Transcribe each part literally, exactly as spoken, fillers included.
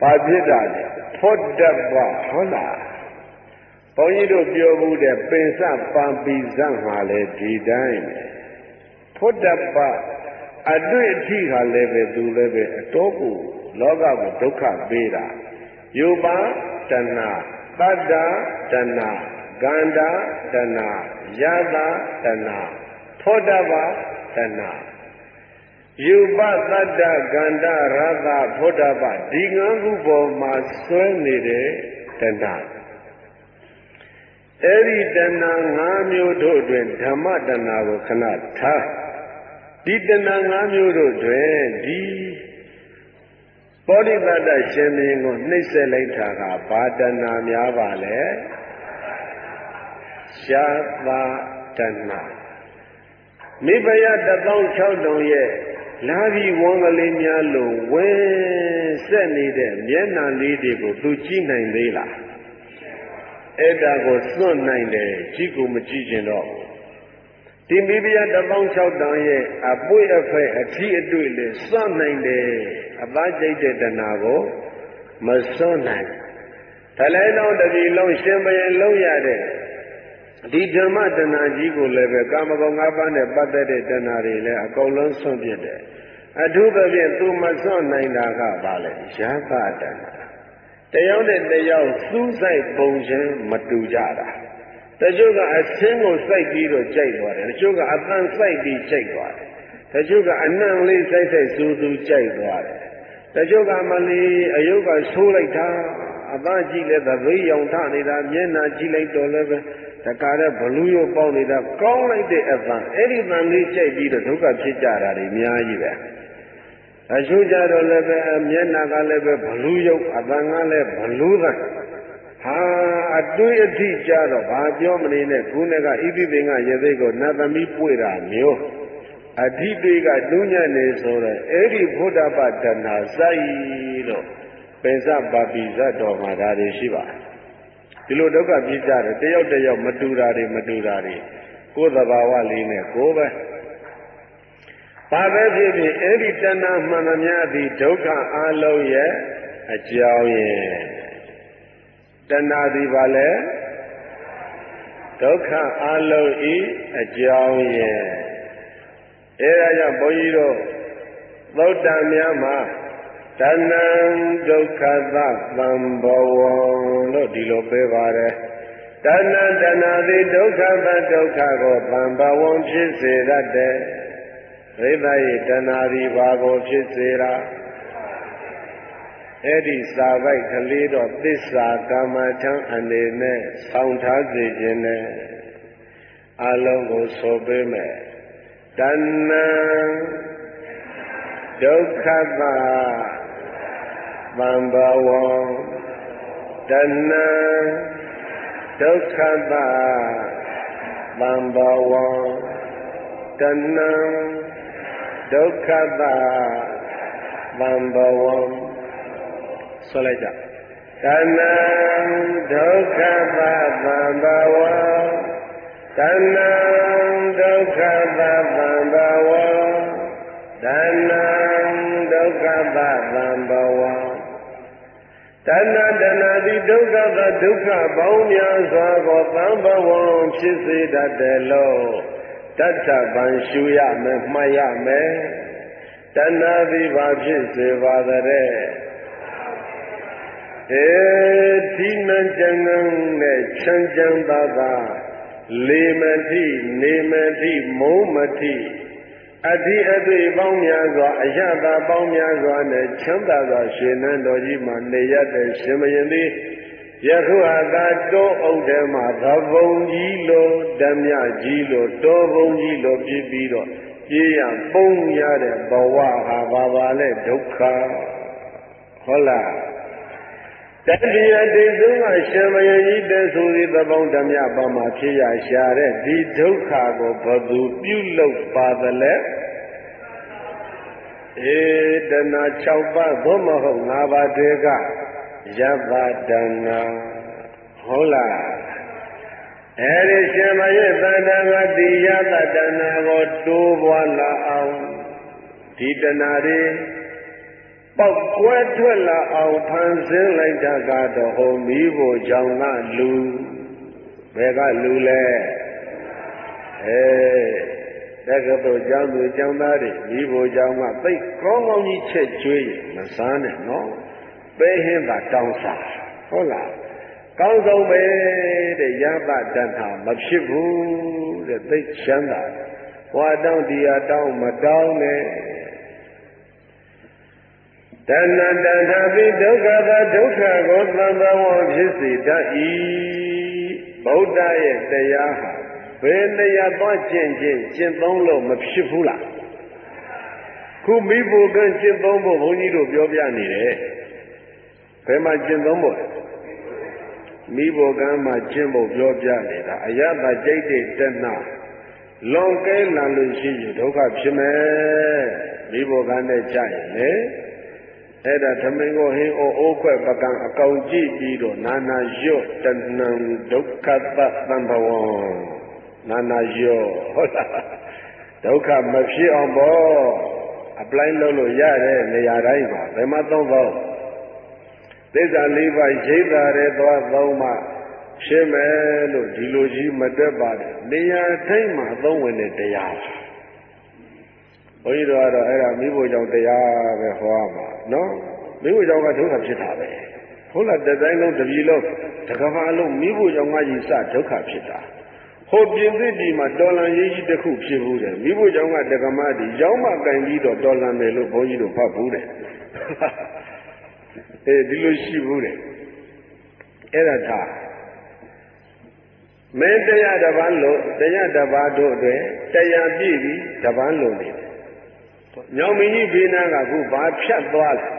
ဘာဖြစ်တာလဲဖွတ်တပဟုတ်လားဘုန်းကြီးတို့ပြောမှုတဲ့ပင်စပံပိစံမှာလေဒီတိုင်းဖွတ်တပအတွေ့အထိကလည်းပဲသူလည်းပဲအတော်ကိုလောကကိုဒုက္ခပေးတာယူပါတဏတတ္တတဏကန္တာတဏယတာတဏသောတပတဏယူပတတ္တကန္တာရသသောတပဒီငါးခုပေါ်မှာဆွဲနေတဲ့တဏအဲ့ဒီတဏငါးမျိုးတို့တွင်ဓမ္မတဏကိုခဏထားဒီတဏငါးမျိုးတို့တွင်ဒီပောဓိပတ္တရှင်မင်းကိုနှိမ့်ဆက်လိုက်တာကဘာတဏများပါလဲရှားသာတဏမိဖုရားတစ်သောင်း၆ထောင်ရဲ့လာပြီးဝန်းကလေးများလို့ဝဲဆက်နေတဲ့မျက်နှာလေးတွေကိုသူကြည့်နိုင်သေးလားအဲ့ဒါကိုစွန့်နိုင်တယ်ကြည့်ကိုမကြည့်ကျင်တော့ဒီမိဖုရားတစ်သောင်း၆ထောင်ရဲ့အပွေအဖက်အထီးအတွေ့လေးစွန့်နိုင်တယ်အသားကျိတ်တဲ့တဏှာကိုမစွန့်နိုင်ထလဲလုံးတပြီလုံးရှင်ဘရင်လုံးရတဲ့ဒီဓမ္မတဏှာကြီးကိုလည်းပဲကာမဂုဏ်၅ပါးနဲ့ပတ်သက်တဲ့တဏှာတွေလည်းအကုန်လုံးစွန့်ပြစ်တယ်အထူးသဖြင့်သူမစွန့်နိုင်တာကဘာလဲယာသတဏှာတယောက်နဲ့တယောက်စူးစိုက်ပုံချင်းမတူကြတာတချို့ကအဆင်းကိုစိုက်ပြီးတော့ကြိုက်သွားတယ်တချို့ကအပန်းစိုက်ပြီးကြိုက်သွားတယ်တချို့ကအနံ့လေးစိုက်စိုက်စူးစူးကြိုက်သွားတယ်တချို့ကမလီအယုတ်ကဆိုးလိုက်တာအသားကြည့်လဲသဘေးရောင်ထနေတာမျက်နှာကြည့်လိုက်တော့လည်းပဲတခါတော့ဘလူးရုပ်ပေါက်နေတာကောင်းလိုက်တဲ့အပန်းအဲ့ဒီပန်းလေးကြိုက်ပြီးတော့ဒုက္ခဖြစ်ကြတာတွေအများကြီးပဲအချို့ကြတော့လည်းပဲမျက်နှာကလည်းပဲဘလူးရုပ်အပန်းကလည်းဘလူးသံဟာအတွေ့အထိကြတော့ဘာပြောမနေနဲ့ခုနကဣတိပင်ကရေသိကိုနတ်သမီးပွေတာမျိုးအဓိတွေကတွညံ့နေဆိုတော့အဲ့ဒီဘုဒ္ဓပတဏစိုက်တော့ပင်စပါပိဇတ်တော်မှာဒါတွေရှိပါတယ်ဒီလိုဒုက္ခပြကြတယ်တယောက်တယောက်မတူတာတွေမတူတာတွေကိုယ်သဘာဝလေးနဲ့ကိုယ်ပဲဘာပဲဖြစ်ဖြစ်အဲ့ဒီတဏှာမှန်သမျှသည်ဒုက္ခအလုံးရဲ့အကြောင်းရဲ့တဏှာသည်ဘာလဲဒုက္ခအလုံးဤအကြောင်းရဲ့အဲဒါကြောင့်ဘုန်းကြီးတို့သုတ္တံများမှာတဏံဒုက္ခသသံဘဝံလို့ဒီလိုပြောပါတယ်တဏံတဏှာသည်ဒုက္ခသဒုက္ခကိုသံဘဝံဖြစ်စေတတ်တယ်ဒိဋ္ဌိတဏှာသည်ဘာကိုဖြစ်စေတာအဲ့ဒီစာပိုက်ကလေးတော့သစ္စာကမ္မထံအနေနဲ့ဆောင်းထားစေခြင်းနဲ့အလုံးကိုဆိုပေးမယ်တဏ္ဏဒုက္ခသသံဘဝံတဏ္ဏဒုက္ခသသံဘဝံတဏ္ဏဒုက္ခသသံဘဝံဆိုလိုက်ကြတဏ္ဏဒုက္ခသသံဘဝံတဏ္ဏဒုက္ခသသံဘဝံတဏ္ဏဒုက္ခသသံဘဝံတဏ္ဏတဏှာသည်ဒုက္ခသဒုက္ခပေါင်းများစွာကိုသံဘဝံဖြစ်စေတတ်တယ်လို့တတ္ထဗံရှုရမယ်မှတ်ရမယ်တဏှာသည်ဘာဖြစ်စေပါသလဲအဲဒီနံကြံနဲ့ချမ်းချမ်းသာသာလေမတိနေမတိမုံမတိအဓိအတွေ့ပေါင်းများစွာအယတာပေါင်းများစွာနဲ့ချမ်းသာစွာရှင်နန်းတော်ကြီးမှာနေရတဲ့ရှင်မယင်သည်ယခုဟာသာတောအုပ်ထဲမှာသဘုံကြီးလိုဓမြကြီးလိုတောဘုံကြီးလိုပြည့်ပြီးတော့ပြေးရပုံရတဲ့ဘဝဟာဘာပါလဲဒုက္ခဟုတ်လားတတိယတေဆုံးကရှင်မယင်ကြီးတဲ့ဆိုသည်သဘောဓမြပါမှာဖြစ်ရရှာတဲ့ဒီဒုက္ခကိုဘယ်သူပြုလုပ်ပါသလဲဧတနာ၆ပါးသို့မဟုတ်၅ပါးတည်းကယပ္ပတနာဟုတ်လားအဲဒီရှင်မရဲ့သတ္တဝတိယပတနာကိုတိုးပွားလာအောင်ဒီတဏှာတွေပေါက်ကွဲထွက်လာအောင်ဖန်ဆင်းလိုက်တာကတော့ဟိုမိဖို့ကြောင့်ကလူဘယ်ကလူလဲအဲတက္ကသိုလ်ကျောင်းသူကျောင်းသားတွေမိဖို့ကြောင့်ကသိကောင်းကောင်းကြီးချက်ကျွေးမစားနဲ့နော်ပဲဟင်းသာတောင်းစားဟုတ်လားကောင်းဆုံးပဲတဲ့ရသတဏ္ဍာမဖြစ်ဘူးတဲ့သိချမ်းသာဟွာတောင်းတရားတောင်းမတောင်းနဲ့တဏ္ဍတဏ္ဍပိဒုက္ခသာဒုက္ခကိုသံသဝဖြစ်စေတတ်၏ဗုဒ္ဓရဲ့တရားဟာဘယ်တရားသွားကျင့်ခြင်းကျင့်သုံးလို့မဖြစ်ဘူးလားခုမိဖို့ကကျင့်သုံးဖို့ဘုန်းကြီးတို့ပြောပြနေတယ်ဘယ်မှာကျင့်သုံးဖို့မိဖို့ကမှာကျင့်ဖို့ပြောပြနေတာအယတကြိတ်တဲ့တဏှလွန်ကဲလာလို့ရှိရင်ဒုက္ခဖြစ်မယ်မိဖို့ကနဲ့ကြာရင်လေအဲ့ဒါသမင်ကိုဟင်းအိုအိုးခွဲ့ပကံအကောင်ကြည့်ပြီးတော့နာနာရွတ်တဏံဒုက္ခသတ္တံဘဝံနာနာရွတ်ဟုတ်လားဒုက္ခမဖြစ်အောင်ပေါ့အပလိုင်းလုပ်လို့ရတဲ့နေရာတိုင်းပါဘယ်မှာသုံးဖို့သစ္စာလေးပါးရိပ်တာတဲ့သွားသုံးမှဖြစ်မယ်လို့ဒီလိုကြီးမတက်ပါနဲ့နေရာတိုင်းမှာသုံးဝင်တဲ့တရားဘုန်းကြီးတို့ကတော့အဲ့ဒါမိဖို့ကြောင့်တရားပဲဟောမှာနော်မိဖို့ကြောင့်ကဒုက္ခဖြစ်တာပဲဟုတ်လားတတိုင်းလုံးတပြည်လုံးတကဘာလုံးမိဖို့ကြောင့်ကကြီးစဒုက္ခဖြစ်တာဟိုပြင်သစ်ပြည်မှာတော်လန်ရေးကြီးတစ်ခုဖြစ်ဘူးတယ်မိဖို့ကြောင့်ကတက္ကမတီရောင်းမကင်ပြီးတော့တော်လန်တယ်လို့ဘုန်းကြီးတို့ဖတ်ဘူးတယ်အဲဒီလိုရှိဘူးတယ်အဲ့ဒါဒါမင်းတရားတစ်ပါးလို့တရားတစ်ပါးတို့အတွက်တရားပြည့်ပြီးတစ်ပါးလို့နေတယ်ညောင်မင်းကြီးဘေးနားကခုဘာဖြတ်သွားလဲ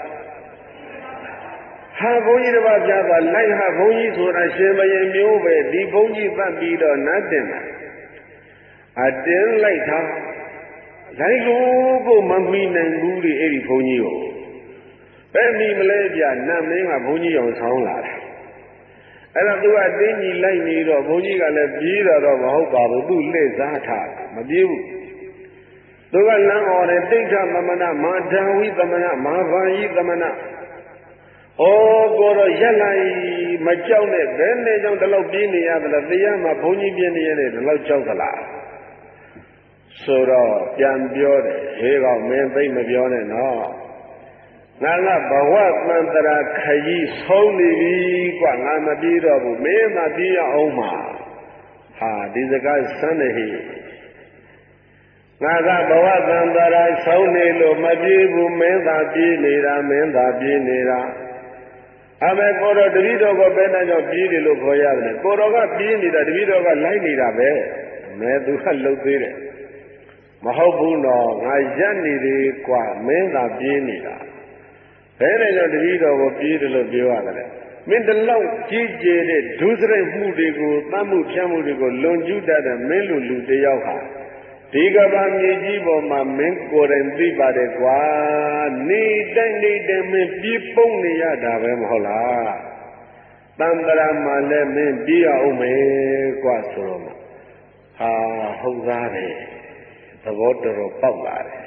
ဟာဘုန်းကြီးတစ်ပါးပြသွားလိုက်ဟာဘုန်းကြီးဆိုတာရှင်ဘယင်မျိုးပဲဒီဘုန်းကြီးပတ်ပြီးတော့နတ်တင်တာအတင်းလိုက်တာလိုက်လို့ကိုမမီနိုင်ဘူးလေအဲ့ဒီဘုန်းကြီးကိုဘယ်မိမလဲပြနတ်မင်းကဘုန်းကြီးအောင်ဆောင်းလာတယ်အဲ့တော့သူကတင်းကြီးလိုက်နေတော့ဘုန်းကြီးကလည်းပြေးတော့မဟုတ်ပါဘူးသူလှည့်စားထားမပြေးဘူးသူကလမ်းအော်တယ်တိဋ္ဌသမဏမာဒံဝိသမဏမာဘာယိသမဏဩကိုတော့ရက်လိုက်မကြောက်နဲ့ဘယ်နဲ့ကြောင့်ဒီလောက်ပြေးနေရသလဲတရားမှာဘုန်းကြီးပြင်းနေရတယ်ဒီလောက်ကြောက်သလားဆိုတော့ပြန်ပြောတယ်ဟေးကောင်မင်းသိမပြောနဲ့နော်ငါကဘဝသံတရာခကြီးဆုံးနေပြီကွာငါမပြေးတော့ဘူးမင်းမပြေးရအောင်မှာဟာဒီစကားစမ်းနေဟိငါကဘဝသံတရာဆုံးနေလို့မပြေးဘူးမင်းသာပြေးနေတာမင်းသာပြေးနေတာအမေကိုတော်တပည့်တော်ကဘယ်နဲ့ကြောင့်ပြေးတယ်လို့ခေါ်ရတယ်ကိုတော်ကပြေးနေတာတပည့်တော်ကလိုက်နေတာပဲမဲသူကလှုပ်သေးတယ်မဟုတ်ဘူးနော်ငါရက်နေသေးကွာမင်းသာပြေးနေတာဘယ်နဲ့ကြောင့်တပည့်တော်ကိုပြေးတယ်လို့ပြောရတယ်မင်းတလောက်ကြီးကျယ်တဲ့ဒုစရိုက်မှုတွေကိုတတ်မှုဖြတ်မှုတွေကိုလွန်ကျူးတတ်တဲ့မင်းလူလူတယောက်ဟာဒီကဘာမြေကြီးပေါ်မှာမင်းကိုယ်တိုင်သိပါတယ်ကွာနေတိုင်းနေတိုင်းမင်းပြေးပုံနေရတာပဲမဟုတ်လားတန်တရာမှာလည်းမင်းပြေးအောင်မယ်ကွာဆိုတော့ဟာဟုတ်သားတယ်သဘောတော်တော်ပေါက်လာတယ်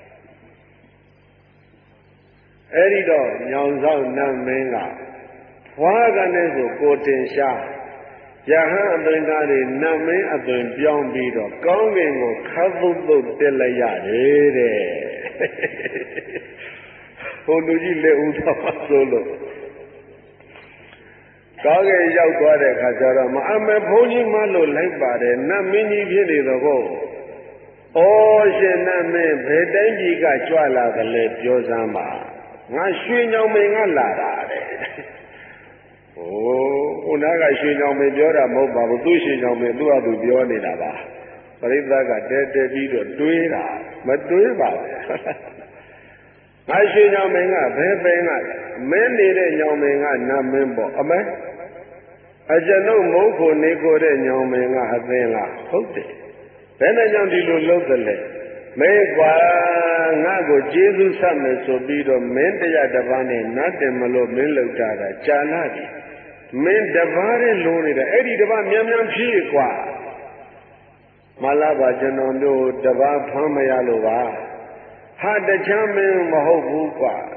အဲ့ဒီတော့ညောင်ဆောင်နတ်မင်းကဘွားကနေဆိုကိုတင်ရှားယဟန်အသွင်သားတွေနတ်မင်းအသွင်ပြောင်းပြီးတော့ကောင်းကင်ကိုခတ်သုတ်သုတ်တက်လိုက်ရတယ်တဲ့ဟိုလူကြီးလက်ဦးတော့ဆိုလို့ကောင်းကင်ရောက်သွားတဲ့အခါကျတော့မအမေဘုန်းကြီးမလို့လိုက်ပါတယ်နတ်မင်းကြီးဖြစ်နေတော့ကိုဩရှင်နတ်မင်းဘယ်တိုင်းကြီးကကြွလာတယ်လဲပြောစမ်းပါငါရွှေညောင်မင်းကလာတာတဲ့โอ้ဟိုနားကရွှေညောင်မင်းပြောတာမဟုတ်ပါဘူးသူ့ရွှေညောင်မင်းသူ့အတူပြောနေတာပါပရိသတ်ကတဲတဲပြီးတော့တွေးတာမတွေးပါဘူးငါရွှေညောင်မင်းကဘယ်ပင်ကမင်းနေတဲ့ညောင်မင်းကနတ်မင်းပေါ့အမဲအကျွန်ုပ်မုန်းကိုနေကိုတဲ့ညောင်မင်းကအသင်လားဟုတ်တယ်ဘယ်နဲ့ကြောင့်ဒီလိုလုပ်တယ်လဲမဲကွာငါ့ကိုကျေးဇူးဆက်မယ်ဆိုပြီးတော့မင်းတရားတစ်ပါးနဲ့နတ်တယ်မလို့မင်းလောက်တာကကြာလာပြီမင်းတစ်ပါးနဲ့လုံးနေတာအဲ့ဒီတစ်ပါးမြန်မြန်ဖြည့်ကွာမလာပါကျွန်တော်တို့တစ်ပါးဖမ်းမရလို့ပါဟာတချမ်းမင်းမဟုတ်ဘူးကွာ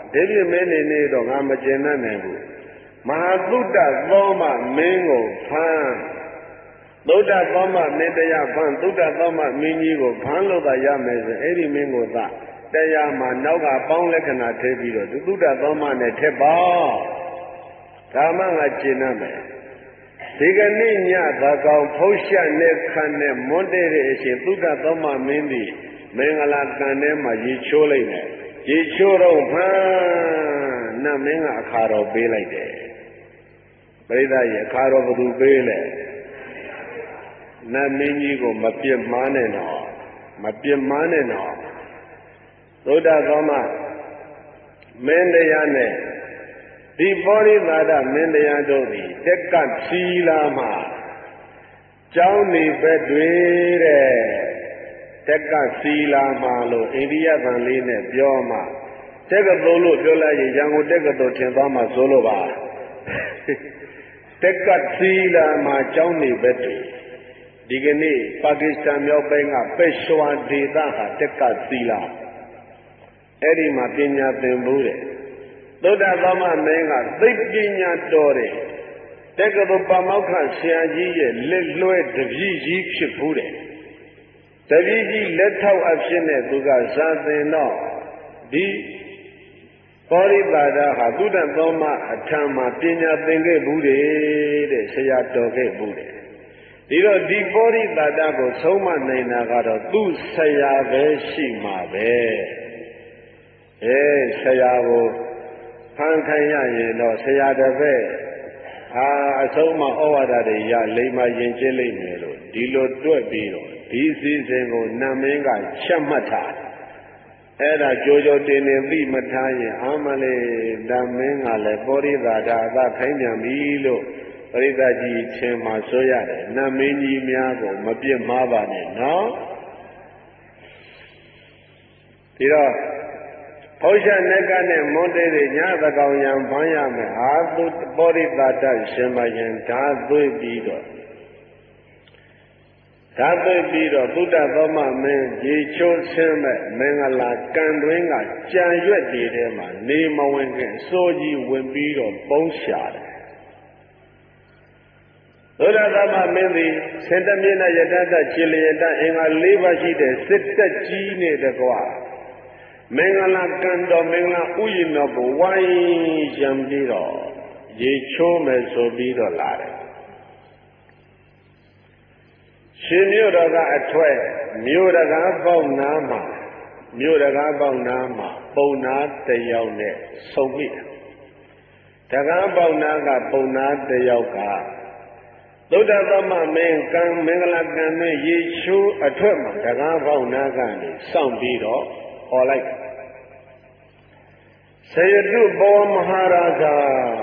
ဒီပြမင်းနေနေတော့ငါမကျင်နိုင်ဘူးမဟာသုတ္တသောမမင်းကိုဖမ်းသုတ္တသောမမင်းတရားဖမ်းသုတ္တသောမမင်းကြီးကိုဖမ်းလို့သာရမယ်ဆိုအဲ့ဒီမင်းကိုသာတရားမှာနောက်ကပေါင်းလက္ခဏာထည့်ပြီးတော့သုတ္တသောမနဲ့ထက်ပါဒါမှငါကျင်နိုင်မယ်ဒီကနေ့ညသာကောင်ဖုံးရှက်နဲ့ခံနဲ့မွန်းတဲ့အချိန်သုတ္တသောမမင်းသည်မင်္ဂလာကံထဲမှာရေချိုးလိုက်တယ်ရေချိုးတော့ဖမ်းနတ်မင်းကအခါတော်ပေးလိုက်တယ်ပရိသတ်ရဲ့အခါတော်ဘယ်သူပေးလဲနတ်မင်းကြီးကိုမပြစ်မှားနဲ့တော့မပြစ်မှားနဲ့တော့သုဒ္ဓသောမမင်းတရားနဲ့ဒီပောရိသာဒမင်းတရားတို့သည်တက်ကသီလာမှာကျောင်းနေဘက်တွေတဲ့တက်ကသီလာမှာလို့အိန္ဒိယဗန်လေးနဲ့ပြောမှတက်ကသိုလ်လို့ပြောလိုက်ရင်ရန်ကုန်တက်ကသိုလ်ထင်သွားမှဆိုလို့ပါတက်ကသီလာမှာကျောင်းနေဘက်တွေဒီကနေ့ပါကစ္စတန်မြောက်ပိုင်းကပက်ရှဝါဒေသဟာတက်ကသီလာအဲ့ဒီမှာပညာသင်ဘူးတယ်သုဒ္ဓသမမင်းကသိပညာတော်တယ်တက္ကသိုလ်ပါမောက္ခဆရာကြီးရဲ့လက်လွဲတပည့်ကြီးဖြစ်ဘူးတယ်တပည့်ကြီးလက်ထောက်အဖြစ်နဲ့သူကဇာသင်တော့ဒီပောရိပါဒဟာသုဒ္ဓသမအထံမှာပညာသင်ခဲ့ဘူးတယ်တဲ့ဆရာတော်ခဲ့ဘူးတယ်ဒီတော့ဒီပောရိပါဒကိုဆုံးမနိုင်တာကတော့သူ့ဆရာပဲရှိမှာပဲအဲဆရာကိုဖန်ခိုင်းရရင်တော့ဆရာတစ်ပည့်အာအဆုံးမဩဝါဒတွေရလိမ္မာရင်ကျင်းလိမ့်မယ်လို့ဒီလိုတွက်ပြီးတော့ဒီစည်းစိမ်ကိုနတ်မင်းကချက်မှတ်ထားအဲ့ဒါကြိုးကြိုးတင်နေသိမထားရင်အာမလေးနတ်မင်းကလည်းပောရိသာဒအသခိုင်းပြန်ပြီလို့ပရိသတ်ကြီးချင်းမှဆိုရတယ်နတ်မင်းကြီးများကိုမပြစ်မှားပါနဲ့နော်ဒီတော့ဟောရှာနကနဲ့မွန်းတဲ့ညသကောင်ရံဖမ်းရမယ်အာသုပောရိသတရှင်မယံဓာသွေးပြီးတော့ဓာသွေးပြီးတော့သုတ္တသောမမင်းရေချိုးဆင်းမဲ့မင်္ဂလာကံတွင်းကကြံရွက်တည်ထဲမှာနေမဝင်ခင်စိုးကြီးဝင်ပြီးတော့ပုံးရှာတယ်သုတ္တသောမမင်းသည်စင်တမြင့်နဲ့ယတတခြေလျက်အင်္ဂါ၄ပါးရှိတဲ့စစ်တက်ကြီးနဲ့တကွာမင်္ဂလာကံတော်မင်္ဂလာဥယျာဉ်တော်ကိုဝိုင်းရံပြီးတော့ရေချိုးမယ်ဆိုပြီးတော့လာတယ်ရှင်မြို့တော်ကအထွက်မြို့တကားပေါက်နားမှာမြို့တကားပေါက်နားမှာပုံနာတယောက်နဲ့ဆုံမိတယ်တကားပေါက်နားကပုံနာတယောက်ကသုဒ္ဓသမမင်းကံမင်္ဂလာကံနဲ့ရေချိုးအထွက်မှာတကားပေါက်နားကနေစောင့်ပြီးတော့ဟောလိုက်ဆယတုဘဝမဟာရာဇာ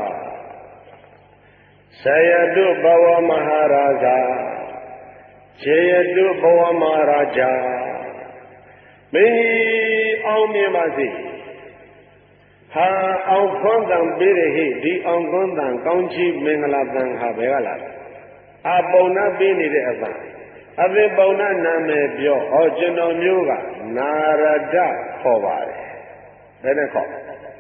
ဆယတုဘဝမဟာရာဇာခြေယတုဘဝမဟာရာဇာမင်းကြီးအောင်မြင်ပါစေဟာအောင်ခွန်းတံပေးရဟိဒီအောင်ခွန်းတံကောင်းချီးမင်္ဂလာတံဟာဘယ်ကလာလဲအပုံနာပေးနေတဲ့အပန်းအသင်ပုံနာနာမည်ပြောဟောကျွန်တော်မျိုးကနာရဒခေါ်ပါတယ်ဘယ်နဲ့ခေါ်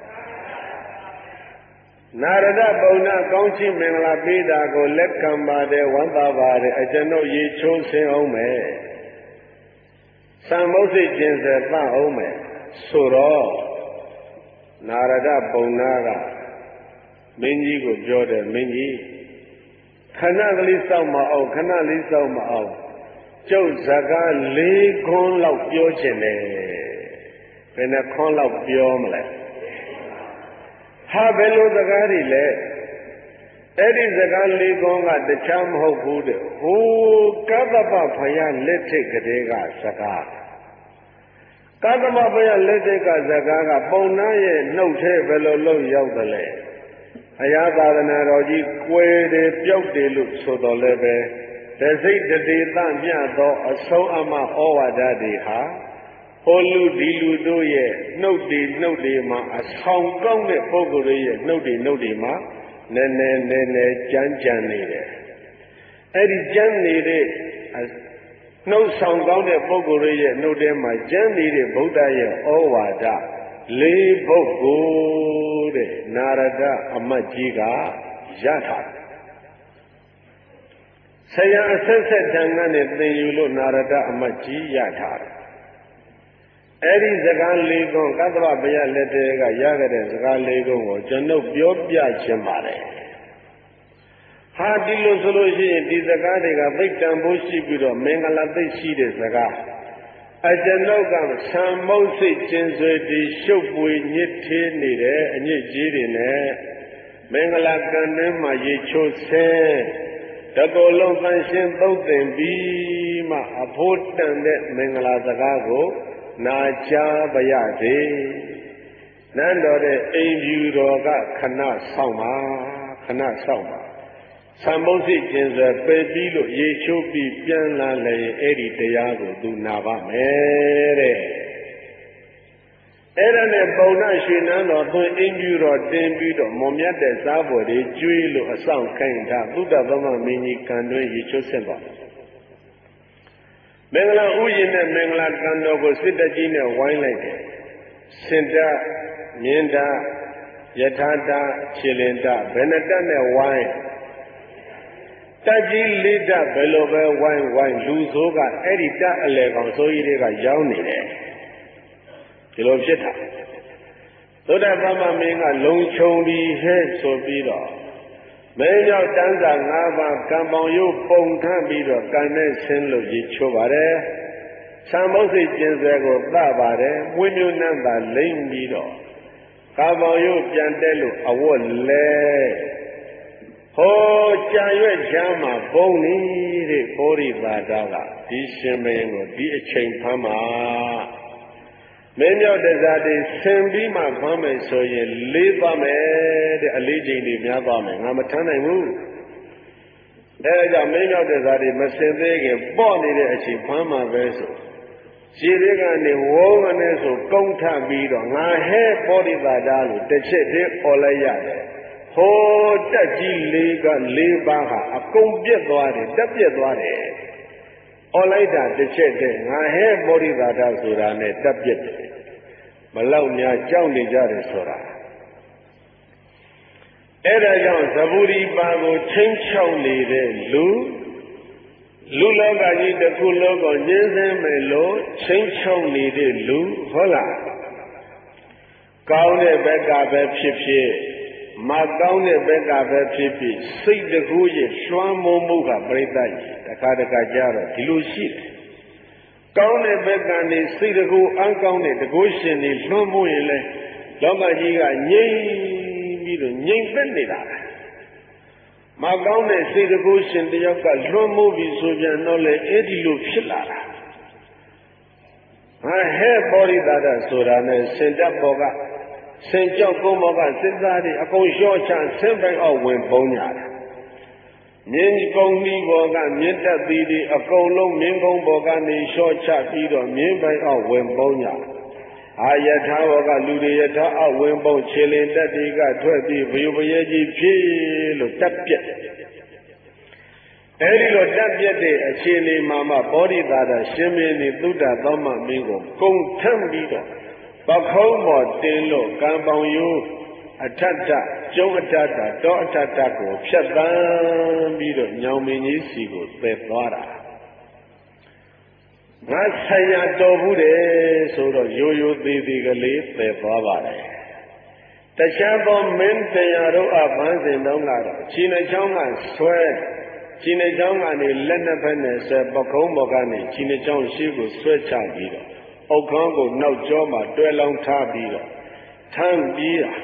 နာရဒပုံနာကောင်းချီးမင်္ဂလာပေးတာကိုလက်ခံပါတယ်ဝမ်းသာပါတယ်အကျွန်ုပ်ရေချိုးဆင်းအောင်မယ်သံမုတ်စိတ်ကျင်စေသတ်အောင်မယ်ဆိုတော့နာရဒပုံနာကမင်းကြီးကိုပြောတယ်မင်းကြီးခဏကလေးစောင့်မအောင်ခဏလေးစောင့်မအောင်ကျုပ်စကားလေးခွန်းလောက်ပြောချင်တယ်ဘယ်နှခွန်းလောက်ပြောမလဲဟာဘယ်လိုစကားတွေလဲအဲ့ဒီစကားလေးခွန်းကတခြားမဟုတ်ဘူးတဲ့ဟိုကသဗ္ဗဖယားလက်ထက်ကလေးကစကားကသဗ္ဗဖယားလက်ထက်ကစကားကပုံနာရဲ့နှုတ်ထဲဘယ်လိုလုံးရောက်တယ်လဲအရာသာသနာတော်ကြီးကွယ်တယ်ပျောက်တယ်လို့ဆိုတော်လည်းပဲတစိတ်တတိသမျှသောအဆုံးအမဩဝါဒတွေဟာဟိုလူဒီလူတို့ရဲ့နှုတ်တွေနှုတ်တွေမှာအဆောင်ကောင်းတဲ့ပုဂ္ဂိုလ်ရဲ့နှုတ်တွေနှုတ်တွေမှာနည်းနည်းနည်းနည်းကြမ်းကြမ်းနေတယ်အဲ့ဒီကြမ်းနေတဲ့နှုတ်ဆောင်ကောင်းတဲ့ပုဂ္ဂိုလ်ရဲ့နှုတ်ထဲမှာကြမ်းနေတဲ့ဗုဒ္ဓရဲ့ဩဝါဒလေးပုဂ္ဂိုလ်တဲ့နာရဒအမတ်ကြီးကရထားဆရာအဆက်ဆက်တန်ခါနဲ့သင်ယူလို့နာရဒအမတ်ကြီးရထားတယ်အဲ့ဒီစကားလေးကုန်းကတ္တဗဘုရားလက်ထဲကရခဲ့တဲ့စကားလေးကုန်းကိုကျွန်ုပ်ပြောပြခြင်းပါတယ်ဟာဒီလိုဆိုလို့ရှိရင်ဒီစကားတွေကသိတန်ဖို့ရှိပြီးတော့မင်္ဂလာသိရှိတဲ့စကားအကျွန်ုပ်ကဆံမုတ်စိတ်ကျင်ဆွေဒီရှုပ်ပွေညစ်သေးနေတဲ့အညစ်အကြေးတွေနဲ့မင်္ဂလာကံထဲမှာရေချိုးဆဲတကောလုံးတန်ရှင်းသုတ်သင်ပြီးမှအဖို့တန်တဲ့မင်္ဂလာစကားကိုနာကြားပါရစေနန်းတော်တဲ့အိမ်ဖြူတော်ကခဏဆောင်ပါခဏဆောင်ပါဆံမုတ်စိတ်ကျင်စွာပယ်ပြီးလို့ရေချိုးပြီးပြန်လာလေအဲ့ဒီတရားကိုသူနာပါမယ်တဲ့အဲ့ဒါနဲ့ပုံနာရွှေနန်းတော်သွင်းအိမ်ဖြူတော်တင်ပြီးတော့မွန်မြတ်တဲ့စားပွဲတွေကျွေးလို့အဆောင်ခိုင်းတာသုဒ္ဓသမမင်းကြီးကံတွင်ရေချိုးဆက်ပါမင်္ဂလာဥယျာဉ်နဲ့မင်္ဂလာကံတော်ကိုစစ်တကြီးနဲ့ဝိုင်းလိုက်တယ်စင်တမြင်းတယထာတခြေလင်တဘယ်နှတနဲ့ဝိုင်းတက်ကြီးလေးတဘယ်လိုပဲဝိုင်းဝိုင်းလူဆိုးကအဲ့ဒီတက်အလေကောင်ဆိုကြီးတွေကရောင်းနေတယ်ဒီလိုဖြစ်တာသုဒ္ဓသမမင်းကလုံခြုံပြီးဟဲ့ဆိုပြီးတော့မင်းရောက်တန်းစာ၅ပါးကံပေါင်ရုပ်ပုံထမ်းပြီးတော့ကံနဲ့ဆင်းလို့ရေချိုးပါတယ်ဆံမုတ်စိတ်ကျင်စွဲကိုသပါတယ်ဝိမျိုးနံသာလိမ့်ပြီးတော့ကံပေါင်ရုပ်ပြန်တက်လို့အဝတ်လဲဟောကြာရွက်ချမ်းမှာဘုံနေတဲ့ဘောရိသာတာကဒီရှင်မင်းကိုဒီအချိန်ဖမ်းမှာမင်းမြောက်တစားတွေဆင်ပြီးမှဖမ်းမယ်ဆိုရင်လေးသွားမယ်တဲ့အလေးချိန်တွေများသွားမယ်ငါမထမ်းနိုင်ဘူးအဲဒါကြောင့်မင်းမြောက်တစားတွေမဆင်သေးခင်ပေါ့နေတဲ့အချိန်ဖမ်းမှာပဲဆိုခြေတွေကနေဝုန်းကနေဆိုကုန်းထပြီးတော့ငါဟဲဘောရိသာတာလို့တစ်ချက်တည်းអော်လိုက်ရတယ်ဟိုတက်ကြီးလေးကလေးပါးဟာအကုန်ပြက်သွားတယ်တက်ပြက်သွားတယ်អော်လိုက်တာတစ်ချက်တည်းငါဟဲဘောရိသာတာဆိုတာနဲ့တက်ပြက်တယ်မလောက်များကြောက်နေကြတယ်ဆိုတာအဲ့ဒါကြောင့်သဗ္ဗူရိပါကိုချင်းချောက်နေတဲ့လူလူလောကကြီးတစ်ခုလုံးကိုညှင်းဆင်းမယ်လို့ချင်းချောက်နေတဲ့လူဟုတ်လားကောင်းတဲ့ဘက်ကပဲဖြစ်ဖြစ်မကောင်းတဲ့ဘက်ကပဲဖြစ်ဖြစ်စိတ်တကူရဲ့လွှမ်းမိုးမှုကပြိတ္တကြီးတခါတခါကြတော့ဒီလိုရှိတယ်ကောင်းတဲ့ဘက်ကနေစိတ်တကူအကောင်းတဲ့တကူရှင်တွေလွှမ်းမိုးရင်လဲလောကကြီးကငြိမ့်ပြီးတော့ငြိမ့်သက်နေတာမကောင်းတဲ့စိတ်တကူရှင်တယောက်ကလွှမ်းမိုးပြီးဆိုပြန်တော့လေအဲ့ဒီလိုဖြစ်လာတာဟာဟဲ့ဘောရိသာဒဆိုတာနဲ့စင်တပ်ပေါ်ကစင်ကြောက်ကုန်းပေါ်ကစစ်သားတွေအကုန်လျှော့ချဆင်းပိုင်အောင်ဝင်ပုံးကြတာမြင်းကုန်းကြီးပေါ်ကမြင့်တက်သည်တွေအကုန်လုံးမြင်းကုန်းပေါ်ကနေလျှော့ချပြီးတော့မြင်းပိုင်အောင်ဝင်ပုံးကြအာယထာဘောကလူတွေယထာအဝင်ပုံးခြေလင်တက်တွေကထွက်ပြီးဘယုပယေကြီးဖြစ်လို့တက်ပြက်အဲဒီလိုတက်ပြက်တဲ့အခြေအနေမှာမှဘောဓိသာရရှင်မင်းဒီသုဒ္ဓသောမမင်းကိုကုံထမ်းပြီးတော့ပခုံးပေါ်တင်လို့ကံပေါင်ရိုးအထတ္တကျုံအထတ္တတောအထတ္တကိုဖြတ်တန်းပြီးတော့ညောင်မင်းကြီးစီကိုသယ်သွားတာငါဆရာတော်ဘူးတယ်ဆိုတော့ရိုးရိုးသေးသေးကလေးသယ်သွားပါတယ်တခြားသောမင်းတရားတို့အပန်းစင်တော့ကတော့ခြေနှချောင်းကဆွဲခြေနှချောင်းကနေလက်နှစ်ဖက်နဲ့ဆွဲပခုံးပေါ်ကနေခြေနှချောင်းရှိကိုဆွဲချပြီးတော့အုတ်ခေါင်းကိုနောက်ကျောမှာတွဲလောင်းထားပြီးတော့ထမ်းပြီးတာ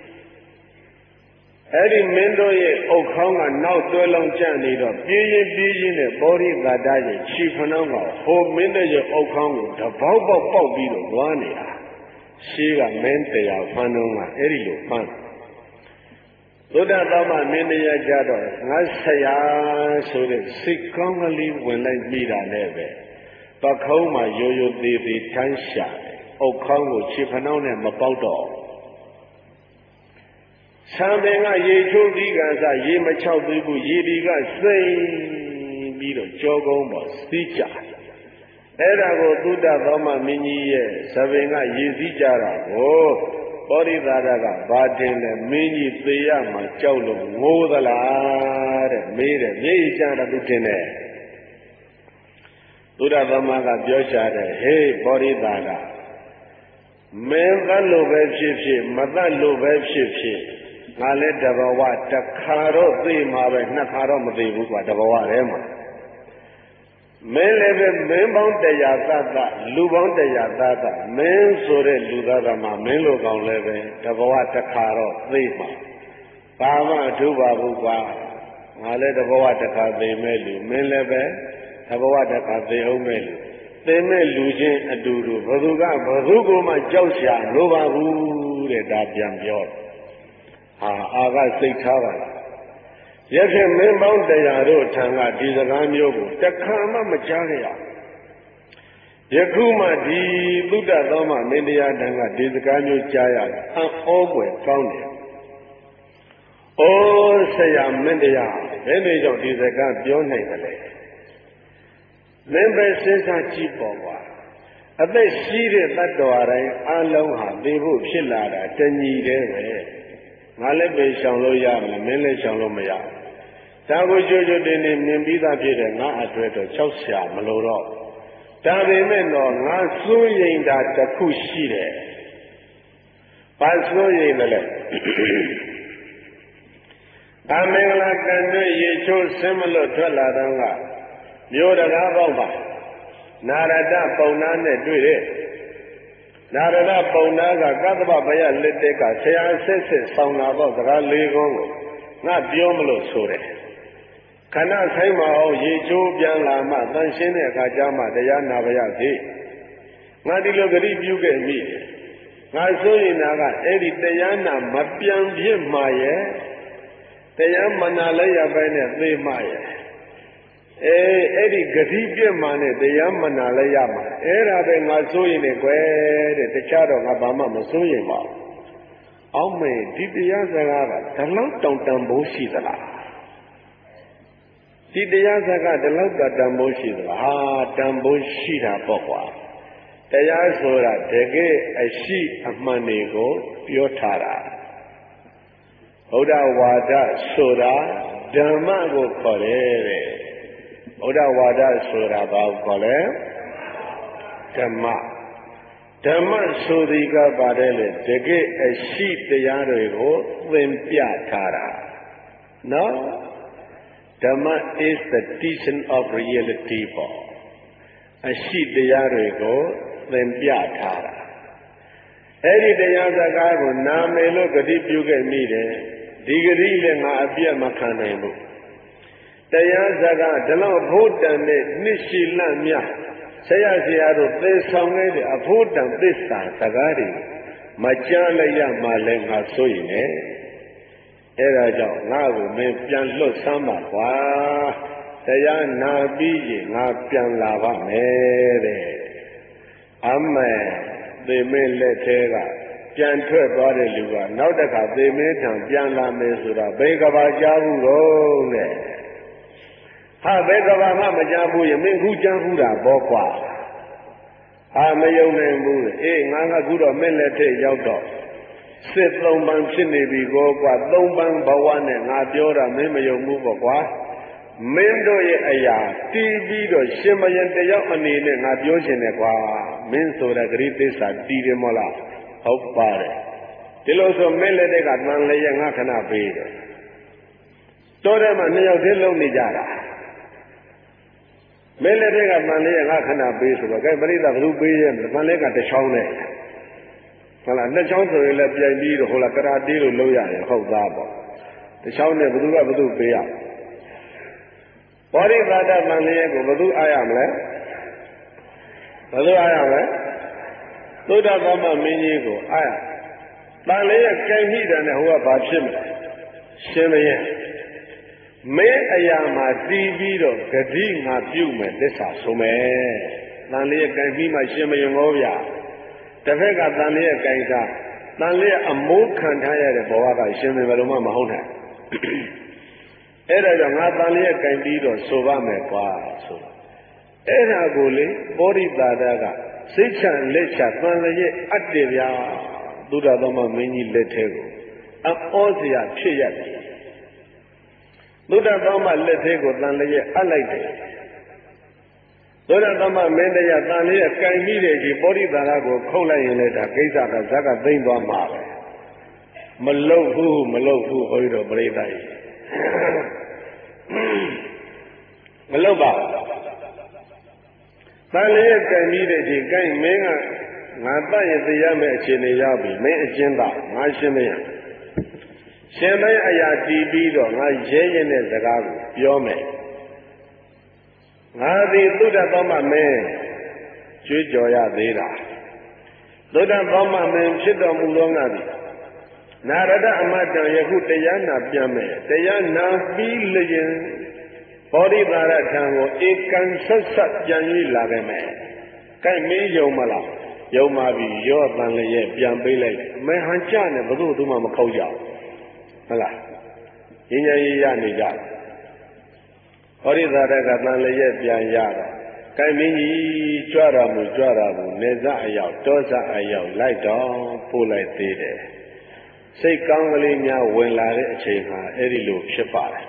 အဲ့ဒီမင်းတို့ရဲ့အုတ်ခေါင်းကနောက်တွဲလောင်းကျနေတော့ပြေးရင်ပြေးရင်နဲ့ဘောရိသာတရဲ့ခြေဖနှောင်းကဟိုမင်းတို့ရဲ့အုတ်ခေါင်းကိုတပေါက်ပေါက်ပေါက်ပြီးတော့သွားနေတာရှေးကမင်းတရားဖနှောင်းကအဲ့ဒီလိုဖမ်းသုဒ္ဓသောမမင်းတရားကြတော့ငါဆရာဆိုတဲ့စိတ်ကောင်းကလေးဝင်လိုက်ပြီးတာနဲ့ပဲပခုံးမှာရိုးရိုးသေးသေးထမ်းရှာတယ်။အုတ်ခေါင်းကိုခြေဖနှောင်းနဲ့မပေါက်တော့ဆံပင်ကရေချိုးပြီးကစားရေမချောက်သေးဘူးရေဒီကစိမ့်ပြီးတော့ကြောကုန်းပေါ်စီးကြအဲ့ဒါကိုသုဒ္ဓသောမမင်းကြီးရဲ့သဘင်ကရည်စည်းကြတာကိုပောရိသာရကဘာတင်လဲမင်းကြီးသေရမှာကြောက်လို့ငိုသလားတဲ့မေးတယ်မြေကြီးကြတာသူတင်တယ်သုဒ္ဓသောမကပြောချတယ်ဟေးပောရိသာရမင်းသတ်လို့ပဲဖြစ်ဖြစ်မသတ်လို့ပဲဖြစ်ဖြစ်ငါလည်းတဘဝတစ်ခါတော့သိမှာပဲနှစ်ခါတော့မသိဘူးကွာတဘဝထဲမှာမင်းလည်းပဲမင်းပေါင်းတရားသတ်သလူပေါင်းတရားသတ်သမင်းဆိုတဲ့လူသားကမှမင်းလိုကောင်လည်းပဲတဘဝတစ်ခါတော့သိမှာဘာမှအထူးပါဘူးကွာငါလည်းတဘဝတစ်ခါသိမဲ့လူမင်းလည်းပဲတဘဝတစ်ခါသိအောင်မဲ့လူသိမဲ့လူချင်းအတူတူဘသူကဘသူကိုမှကြောက်ရှာလိုပါဘူးတဲ့ဒါပြန်ပြောဟာအာကစိတ်ထားပါလားရခင်မင်းပေါင်းတရားတို့ထံကဒီစကားမျိုးကိုတခါမှမကြားခဲ့ရယခုမှဒီသုဒ္ဓသောမမင်းတရားထံကဒီစကားမျိုးကြားရတယ်အံ့ဩဖွယ်ကောင်းတယ်။အိုးဆရာမင်းတရားဘယ်လိုကြောင့်ဒီစကားပြောနိုင်တယ်လဲ။မင်းပဲစဉ်းစားကြည့်ပေါ်ပါအသက်ရှိတဲ့တ attva တိုင်းအလုံးဟာသိဖို့ဖြစ်လာတာတညီတည်းပဲ။ငါလည်းပဲရှောင်လို့ရမယ်မင်းလည်းရှောင်လို့မရဘူးဒါကိုကြိုကြိုတင်တင်မြင်ပြီးသားဖြစ်တဲ့ငါအတွက်တော့ကြောက်စရာမလိုတော့ဒါပေမဲ့တော့ငါစိုးရိမ်တာတစ်ခုရှိတယ်ဘာစိုးရိမ်မလဲအမင်္ဂလာကံတွေရေချိုးဆင်းမလို့ထွက်လာတော့ကမြို့တကားပေါက်ပါနာရတပုံနာနဲ့တွေ့တယ်နာရတပုံနာကကတ္တဗဘယလက်တက်ကဆရာဆက်ဆက်ဆောင်လာတော့စကားလေးခုကိုငါပြောမလို့ဆိုတယ်ခဏဆိုင်မအောင်ရေချိုးပြန်လာမှတန်ရှင်းတဲ့အခါကျမှတရားနာပါရစေငါဒီလိုဂရိပြုခဲ့မိငါဆိုရင်နာကအဲ့ဒီတရားနာမပြန်ဖြစ်မှရဲ့တရားမနာလည်းရပဲနဲ့သိမှရဲ့အေးအဲ့ဒီဂတိပြစ်မှနဲ့တရားမနာလည်းရမှာအဲ့ဒါပဲငါဆိုရင်လေကွယ်တဲ့တခြားတော့ငါဘာမှမဆိုရင်ပါဘူးအောက်မေဒီတရားစကားကဒီလောက်တောင်တန်ဖိုးရှိသလားဒီတရားစကားဒီလောက်ကတန်ဖိုးရှိသလားဟာတန်ဖိုးရှိတာပေါ့ကွာတရားဆိုတာတကယ်အရှိအမှန်တွေကိုပြောထားတာဘုရားဝါဒဆိုတာဓမ္မကိုခေါ်တယ်တဲ့ဘုရားဝါဒဆိုတာဘာကိုခေါ်လဲဓမ္မဓမ္မဆိုဒီကပါတယ်လေတကယ်အရှိတရားတွေကိုသင်ပြထားတာနော်ဓမ္မ is the teaching of reality ပေါ့အရှိတရားတွေကိုသင်ပြထားတာအဲ့ဒီတရားစကားကိုနာမည်လို့ဂတိပြုခဲ့မိတယ်ဒီဂတိလည်းငါအပြတ်မခံနိုင်ဘူးတရားစကားဒီလောက်ဘုဒ္ဓံနဲ့နှစ်ရှိလန့်မြဆရာဆရာတို့သေဆောင်ခဲ့တဲ့အဖို့တန်သစ္စာစကားတွေမကြားလိုက်ရမှလည်းငါဆိုရင်လေအဲ့ဒါကြောင့်ငါ့ကိုမင်းပြန်လွတ်ဆမ်းပါကွာတရားနာပြီးရင်ငါပြန်လာပါမယ်တဲ့အမေသေမင်းလက်ထဲကပြန်ထွက်သွားတဲ့လူကနောက်တစ်ခါသေမင်းထံပြန်လာမယ်ဆိုတာဘယ်ကဘာကြားဘူးတော့တဲ့ဟာဘယ်ကဘာမှမကြားဘူးရင်မင်းခုကြားဘူးတာပေါ့ကွာဟာမယုံနိုင်ဘူးအေးငါကခုတော့မင်းလက်ထဲရောက်တော့စစ်သုံးပန်းဖြစ်နေပြီကောကွာသုံးပန်းဘဝနဲ့ငါပြောတာမင်းမယုံဘူးပေါ့ကွာမင်းတို့ရဲ့အရာတီးပြီးတော့ရှင်မယံတယောက်အနေနဲ့ငါပြောချင်တယ်ကွာမင်းဆိုတာဂရိသစ္စာတီးတယ်မို့လားဟုတ်ပါတယ်ဒီလိုဆိုမင်းလက်ထက်ကတန်လျက်ငါခဏပေးတယ်တော်တယ်မှာနှစ်ယောက်တည်းလုံးနေကြတာမင်းလက်ထက်ကတန်လျက်ငါခဏပေးဆိုတော့ကဲပရိသတ်ဘယ်သူပေးရဲ့တန်လျက်ကတစ်ချောင်းနဲ့ဟုတ်လားနှစ်ချောင်းဆိုရင်လည်းပြိုင်ပြီးတော့ဟိုလားကရာတေးလို့လုပ်ရတယ်ဟုတ်သားပေါ့တစ်ချောင်းနဲ့ဘယ်သူကဘယ်သူပေးရဘောရိသာတတန်လျက်ကိုဘယ်သူအားရမလဲဘယ်သူအားရမလဲသုဒ္ဓသောမမင်းကြီးကိုအားရတန်လျက်ကြိုင်မိတယ်နဲ့ဟိုကဘာဖြစ်မလဲရှင်မရဲ့မင်းအရာမှာတည်ပြီးတော့ဂတိငါပြုမယ်သစ္စာဆိုမယ်တန်လျက်ကြိုင်ပြီးမှရှင်မယငောဗျာတစ်ဖက်ကတန်လျက်ကြိုင်စားတန်လျက်အမိုးခံထားရတဲ့ဘဝကရှင်မဘယ်လိုမှမဟုတ်နိုင်အဲ့ဒါကြောင့်ငါတန်လျက်ကြိုင်ပြီးတော့ဆိုပါမယ်ကွာဆိုအဲ့ဒါကိုလေပောရိသာဒကစိတ်ချလက်ချသံရဲ့အတ္တဗျာသုဒ္ဓသမမင်းကြီးလက်ထဲကိုအဩစရာဖြစ်ရတယ်သုဒ္ဓသမလက်ထဲကိုသံရဲ့အပ်လိုက်တယ်သုဒ္ဓသမမင်းတရားသံရဲ့ကင်ပြီးတဲ့ဒီပောရိသာဒကိုခုတ်လိုက်ရင်လည်းဒါကိစ္စကဇက်ကသိမ့်သွားမှာပဲမလုတ်ဘူးမလုတ်ဘူးဟောရတော့ပြိဿကြီးမလုတ်ပါသံရဲ့ကင်ပြီးတဲ့ဒီကင်မင်းကငါတတ်ရသေးရမယ့်အခြေအနေရောက်ပြီမင်းအကျဉ်းသားငါရှင်းမရရှင်မင်းအရာတည်ပြီးတော့ငါရဲရင်တဲ့စကားကိုပြောမယ်ငါသည်သုဒ္ဓသောမမင်းကြွေးကြော်ရသေးတာသုဒ္ဓသောမမင်းဖြစ်တော်မူသောငါသည်နာရဒအမတံယခုတရားနာပြန်မယ်တရားနာပြီးလျင်ဘောဓိပါရထံကိုဧကံဆက်ဆက်ပြန်ရေးလာခဲ့မယ်ကဲမင်းယုံမလားယုံပါပြီရော့တန်လည်းပြန်ပေးလိုက်မဟန်ကြနဲ့ဘယ်သူသူမှမခေါက်ကြဘူးဟုတ်လားဉာဏ်ဉာဏ်ရနေကြတယ်ဟောရိသာရကတန်လည်းပြန်ရတော့ကဲမင်းကြီးကြွတော်မူကြွတော်မူနေစအရောက်တောစအရောက်လိုက်တော့ပို့လိုက်သေးတယ်စိတ်ကောင်းကလေးများဝင်လာတဲ့အချိန်မှာအဲ့ဒီလိုဖြစ်ပါတယ်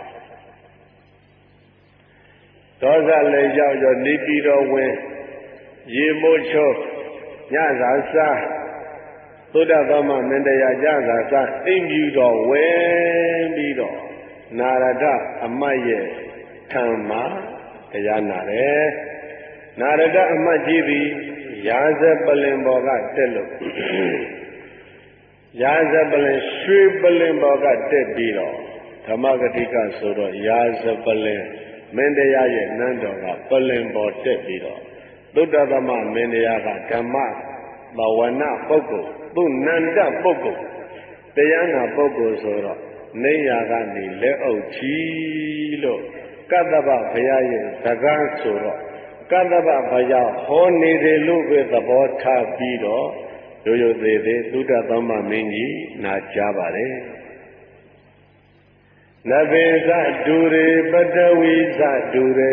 ဒေါသလည်းရောက်ရောနေပြီးတော့ဝင်ရေမိုးချိုးညစာစားသုဒ္ဓသမမင်းတရားညစာစားအိမ်ပြီးတော့ဝင်ပြီးတော့နာရဒအမတ်ရဲ့ထံမှာတရားနာတယ်နာရဒအမတ်ကြီးသည်ရာဇပလင်ဘော်ကတက်လို့ရာဇပလင်ရွှေပလင်ဘော်ကတက်ပြီးတော့ဓမ္မဂတိကဆိုတော့ရာဇပလင်မင်းတရားရဲ့နန်းတော်ကပလင်ဘော်တက်ပြီးတော့သုဒ္ဓသမမင်းတရားကဓမ္မဘဝနာပုဂ္ဂိုလ်သူနန္တပုဂ္ဂိုလ်တရားနာပုဂ္ဂိုလ်ဆိုတော့နေရာကနေလက်အုပ်ချီလို့ကတ္တဗဘုရားရဲ့စကားဆိုတော့ကတ္တဗဘုရားဟောနေတယ်လို့ပဲသဘောထားပြီးတော့ရိုးရိုးသေးသေးသုဒ္ဓသမမင်းကြီးနာကြားပါတယ်နဘေသဒူရေပတဝီသဒူရေ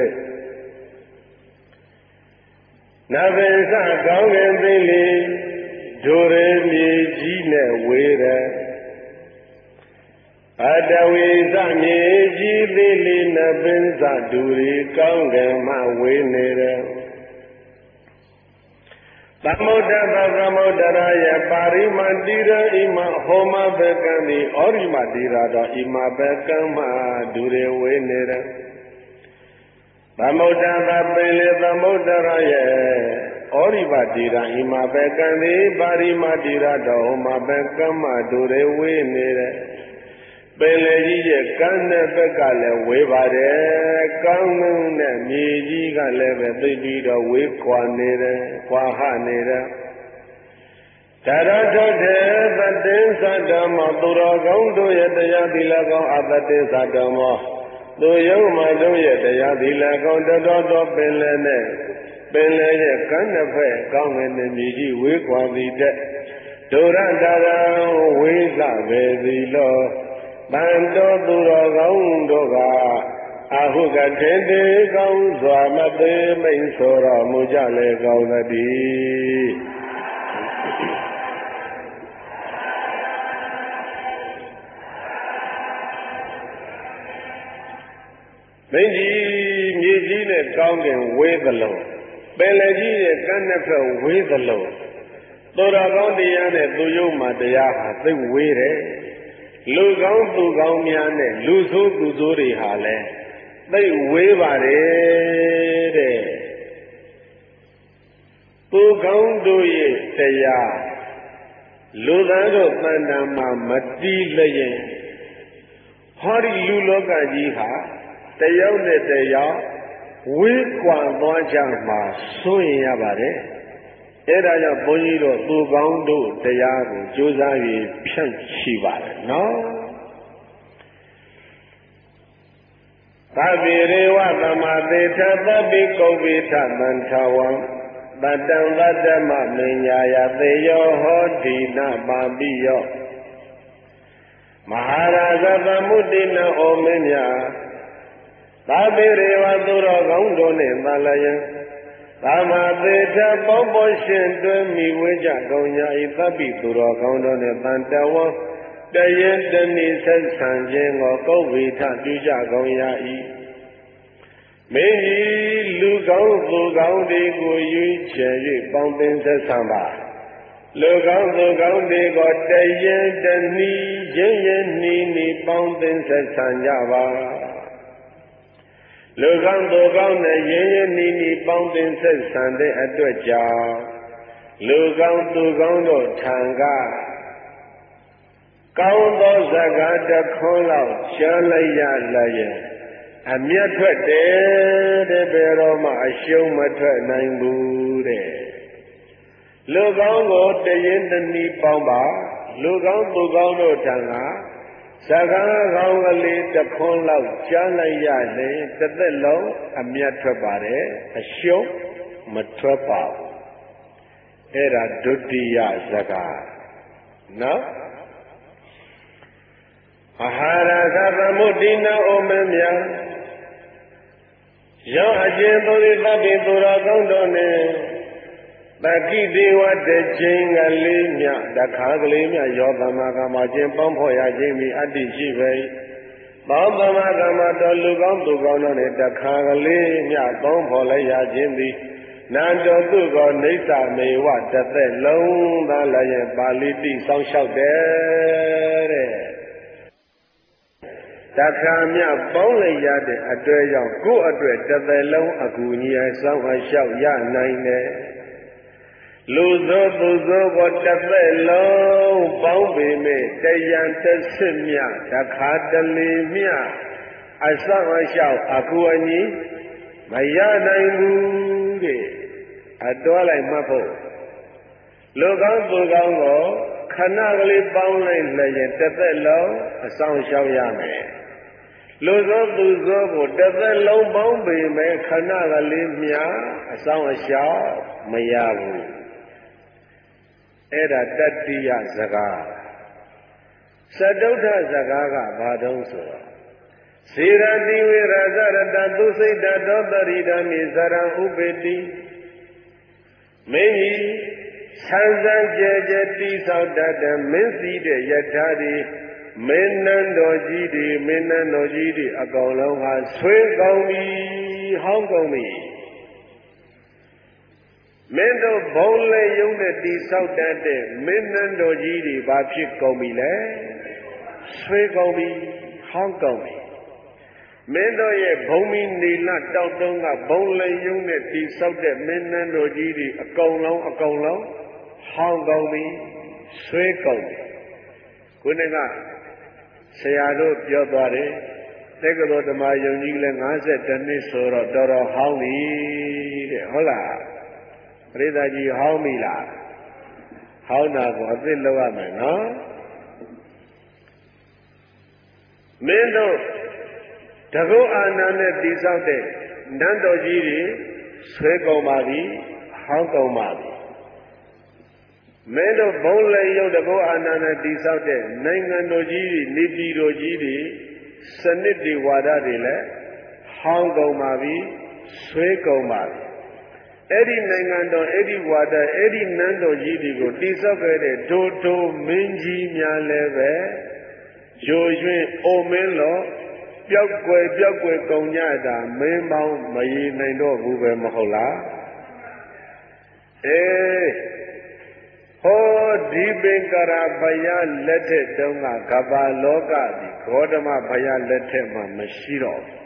နဘေသကောင်းကင်သိလေဒူရေမြေကြီးနဲ့ဝေးတယ်ပတဝီသမြေကြီးသိလေနဘေသဒူရေကောင်းကင်မှဝေးနေတယ်သမုဒ္ဒသသမုဒ္ဒရာယပါရိမတိရဣမဟောမဘကံဒီဩရိမတိရာတော့ဣမဘကံမဒူရေဝေနေတယ်သမုဒ္ဒသပင်လေသမုဒ္ဒရာယဩရိမတိရာဣမဘကံဒီပါရိမတိရာတော့ဟောမဘကံမဒူရေဝေနေတယ်ပင်လေကြီးရဲ့ကမ်းတဲ့ဘက်ကလည်းဝေးပါတယ်ကောင်းတဲ့မြေကြီးကလည်းပဲသိပြီးတော့ဝေးခွာနေတယ်ခွာဟနေတယ်ဒါရထုတ်တဲ့သတ္တေသတ္တမောသူတော်ကောင်းတို့ရဲ့တရားသီလကောင်းအတ္တေသတ္တမောသူယုံမှတို့ရဲ့တရားသီလကောင်းတတော်တော်ပင်လေနဲ့ပင်လေရဲ့ကမ်းတဲ့ဘက်ကောင်းတဲ့မြေကြီးဝေးခွာသည်တဲ့ဒုရတရံဝေးသပဲသည်လောတန်တော်သူတော်ကောင်းတို့ကအဟုကထေတေကောင်းစွာမသေးမိန်ဆိုတော်မူကြလေကောင်းသတည်းမင်းကြီးမြေကြီးနဲ့ကောင်းကင်ဝေးသလုံးပင်လယ်ကြီးရဲ့ကမ်းနှစ်ဖက်ဝေးသလုံးသူတော်ကောင်းတရားနဲ့သူယုံမှတရားဟာသိဝေးတယ်လူကောင်းသူကောင်းများနဲ့လူဆိုးသူဆိုးတွေဟာလဲသိဝေးပါတယ်တဲ့သူကောင်းတို့ရဲ့တရားလူသားတို့တဏ္ဍာမှာမတီးလျင်ဟောဒီလူလောကကြီးဟာတယောက်နဲ့တယောက်ဝေးကွာသွားကြမှာစိုးရင်ရပါတယ်အဲဒါကြောင့်ဘုန်းကြီးတို့သူကောင်းတို့တရားကိုကြိုးစားပြီးဖြန့်ရှိပါတယ်နော်သဗ္ဗေရေဝသမသေထသဗ္ဗိကုဗ္ဗေထသံထဝံတတံတတ္တမမညာယသေယောဟောတိနပါပိယောမဟာရာဇသမုဒ္ဒိနဩမင်းမြသဗ္ဗေရေဝသူတော်ကောင်းတို့နှင့်သလယံသာမသေထပေါင်းပေါ်ရှင်တွင်မိဝဲကြကောင်းညာဤသဗ္ဗိသူတော်ကောင်းတို့နှင့်တန်တဝံတရင်တဏိဆက်ဆံခြင်းကိုကုတ်ဝေထပြုကြကောင်းရာ၏မင်းကြီးလူကောင်းသူကောင်းတွေကိုရွေးချယ်၍ပေါင်းသင်ဆက်ဆံပါလူကောင်းသူကောင်းတွေကိုတရင်တဏိရင်းရင်းနှီးနှီးပေါင်းသင်ဆက်ဆံကြပါလူကောင်းသူကောင်းနဲ့ရင်းရင်းနှီးနှီးပေါင်းသင်ဆက်ဆံတဲ့အတွက်ကြောင့်လူကောင်းသူကောင်းတို့ထံကကောင်းသောစကားတစ်ခွန်းလောက်ကြားလိုက်ရလည်းရဲ့အမျက်ထွက်တယ်တဲ့ဘယ်တော့မှအရှုံးမထွက်နိုင်ဘူးတဲ့လူကောင်းကိုတရင်တနည်းပေါင်းပါလူကောင်းသူကောင်းတို့ထံကစကားကောင်းကလေးတစ်ခွန်းလောက်ကြားလိုက်ရရင်တစ်သက်လုံးအမျက်ထွက်ပါတယ်အရှုံးမထွက်ပါဘူးအဲ့ဒါဒုတိယစကားနော်အာဟာရသသမုဒ္ဒိနာဩမမြာရောအကျဉ်သူသည်သဗ္ဗေသူတော်ကောင်းတို့နှင့်တကိဒေဝတခြင်းကလေးမြတခါကလေးမြရောသမကမခြင်းပေါင်းဖော်ရခြင်းမိအတ္တိရှိပေပေါင်းသမကမတော်လူကောင်းသူကောင်းတို့နှင့်တခါကလေးမြပေါင်းဖော်လိုက်ရခြင်းသည်နန္တောသူကောနေသမေဝတသက်လုံးသာလည်းပါဠိတိစောင့်လျှောက်တယ်တဲ့တခါမြပေါင်းလိုက်ရတဲ့အတွေ့ကြောင့်ကိုယ့်အတွက်တစ်သက်လုံးအကူအညီအဆောင်အလျှောက်ရနိုင်တယ်လူသောသူသောကိုတစ်သက်လုံးပေါင်းပေမဲ့တယံတစ်စစ်မြတခါတလေမြအဆောင်အလျှောက်အကူအညီမရနိုင်ဘူးတဲ့အတော်လိုက်မှတ်ဖို့လူကောင်းသူကောင်းကိုခဏကလေးပေါင်းလိုက်လည်းတစ်သက်လုံးအဆောင်အလျှောက်ရမယ်လူသောသူသောကိုတစ်သက်လုံးပေါင်းပေမဲ့ခဏကလေးမြအဆောင်အရှောက်မရဘူးအဲ့ဒါတတိယစကားသတုဋ္ဌစကားကဘာတုံးဆိုတော့စေရတိဝေရဇရတသုစိတ်တတောတရိဒာမိဇရံဥပေတိမင်းကြီးဆန်းဆန်းကြဲကြဲတိဆောက်တတ်တဲ့မင်းစီတဲ့ယထာတွေမင်းနန်းတော်ကြီးတွေမင်းနန်းတော်ကြီးတွေအကောင်လုံးဟာဆွေးကောင်းပြီဟောင်းကောင်းပြီမင်းတို့ဘုံလေရုံနဲ့တိဆောက်တတ်တဲ့မင်းနန်းတော်ကြီးတွေဘာဖြစ်ကုန်ပြီလဲဆွေးကောင်းပြီဟောင်းကောင်းပြီမင်းတို့ရဲ့ဘုံမီနေလတောက်တုံးကဘုံလေရုံနဲ့တိဆောက်တဲ့မင်းနန်းတော်ကြီးတွေအကောင်လုံးအကောင်လုံးဟောင်းကောင်းပြီဆွေးကောင်းပြီခုနကဆရာတို့ပြောသွားတယ်တက္ကသိုလ်ဓမ္မယုံကြီးလည်း၅၁နှစ်ဆိုတော့တော်တော်ဟောင်းပြီတဲ့ဟုတ်လားပရိသတ်ကြီးဟောင်းပြီလားဟောင်းတာကိုအသစ်လုပ်ရမယ်နော်မင်းတို့တကုအာနာနဲ့တည်ဆောက်တဲ့နန်းတော်ကြီးတွေဆွဲကုန်ပါပြီဟောင်းကုန်ပါပြီမင်းတို့ဘုံလေရုပ်တကုအာနာနဲ့တည်ဆောက်တဲ့နိုင်ငံတော်ကြီးတွေနေပြည်တော်ကြီးတွေစနစ်တွေဝါဒတွေလည်းဟောင်းကုန်ပါပြီဆွဲကုန်ပါပြီအဲ့ဒီနိုင်ငံတော်အဲ့ဒီဝါဒအဲ့ဒီနန်းတော်ကြီးတွေကိုတည်ဆောက်ခဲ့တဲ့ဒိုဒိုမင်းကြီးများလည်းပဲရိုရွင်အိုမင်းလောပျောက်ွယ်ပျောက်ွယ်ကုန်ကြတာမင်းပေါင်းမရည်နိုင်တော့ဘူးပဲမဟုတ်လားအေးဟောဒီပင်ကရာဘယလက်ထက်တုန်းကကဘာလောကဒီဂေါတမဘယလက်ထက်မှာမရှိတော့ဘူး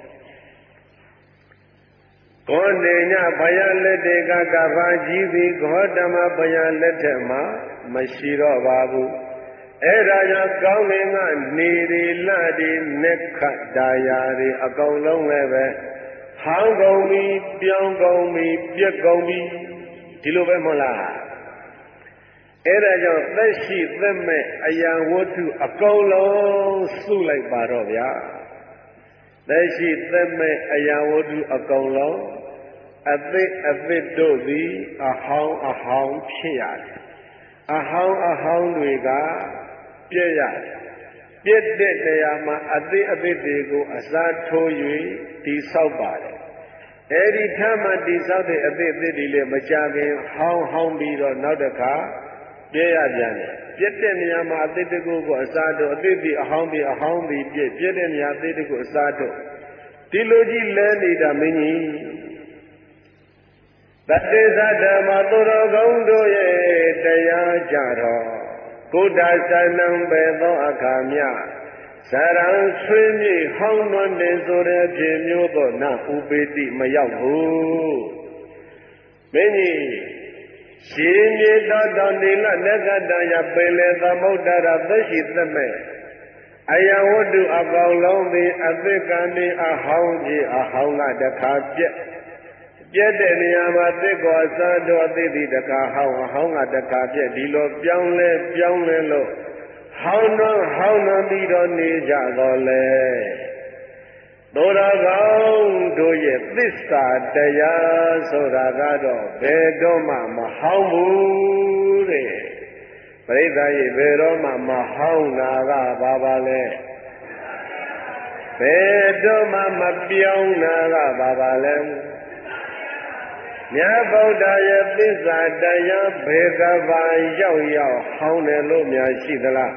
ဂေါနေညဘယလက်ထက်ကကဘာကြီးသည်ဂေါတမဘယလက်ထက်မှာမရှိတော့ပါဘူးအဲ့ဒါကြောင့်ကောင်းကင်ကနေရီလဒီနက်ခတာယာတွေအကုန်လုံးလည်းပဲဟောင်းကုန်ပြီပြောင်းကုန်ပြီပြက်ကုန်ပြီဒီလိုပဲမဟုတ်လားအဲ့ဒါကြောင့်သက်ရှိသက်မဲ့အယံဝတ္ထုအကုန်လုံးစုလိုက်ပါတော့ဗျာသက်ရှိသက်မဲ့အယံဝတ္ထုအကုန်လုံးအသစ်အသစ်တို့သည်အဟောင်းအဟောင်းဖြစ်ရတယ်အဟောင်းအဟောင်းတွေကပြည့်ရတယ်ပြည့်တဲ့နေရာမှာအသစ်အသစ်တွေကိုအစားထိုး၍တည်ဆောက်ပါတယ်အဲ့ဒီထမှတိဆောက်တဲ့အသစ်အသစ်တွေလည်းမကြခင်ဟောင်းဟောင်းပြီးတော့နောက်တစ်ခါပြည့်ရပြန်တယ်ပြည့်တဲ့နေရာမှာအသစ်တကူကိုအစားတို့အသစ်ပြီးအဟောင်းပြီးအဟောင်းပြီးပြည့်ပြည့်တဲ့နေရာအသစ်တကူအစားတို့ဒီလိုကြီးလဲနေတာမင်းကြီးတတေသဓမ္မသူတော်ကောင်းတို့ရဲ့တရားကြတော့ကုဋ္ဌသနံပဲသောအခါမြဇရံဆွေးမြေ့ဟောင်းနှွမ်းနေဆိုတဲ့ဖြစ်မျိုးသောနဥပေတိမရောက်ဘူးမင်းကြီးရှင်မြေတော်တော်နေလနဂတယပေလေသမုဒ္ဒရာသက်ရှိသမဲ့အယဝတ္ထုအကောင်လုံးသည်အသစ်ကနေအဟောင်းကြီးအဟောင်းကတခါပြက်ပြက်တဲ့နေရာမှာသစ်ကောအစားတော်အသစ်ဒီတခါဟောင်းအဟောင်းကတခါပြက်ဒီလိုပြောင်းလဲပြောင်းလဲလို့ဟောင်းတော့ဟောင်းတော့ပြီးတော့နေကြတော့လေသောတာကောင်းတို့ရဲ့သစ္စာတရားဆိုတာကတော့ဘယ်တော့မှမဟောင်းဘူးတဲ့ပရိသတ်ရေဘယ်တော့မှမဟောင်းတာကဘာပါလဲဘယ်တော့မှမပြောင်းတာကဘာပါလဲမြတ်ဗုဒ္ဓရဲ့သစ္စာတရားဘယ်ကဘာရောက်ရောက်ဟောင်းတယ်လို့များရှိသလား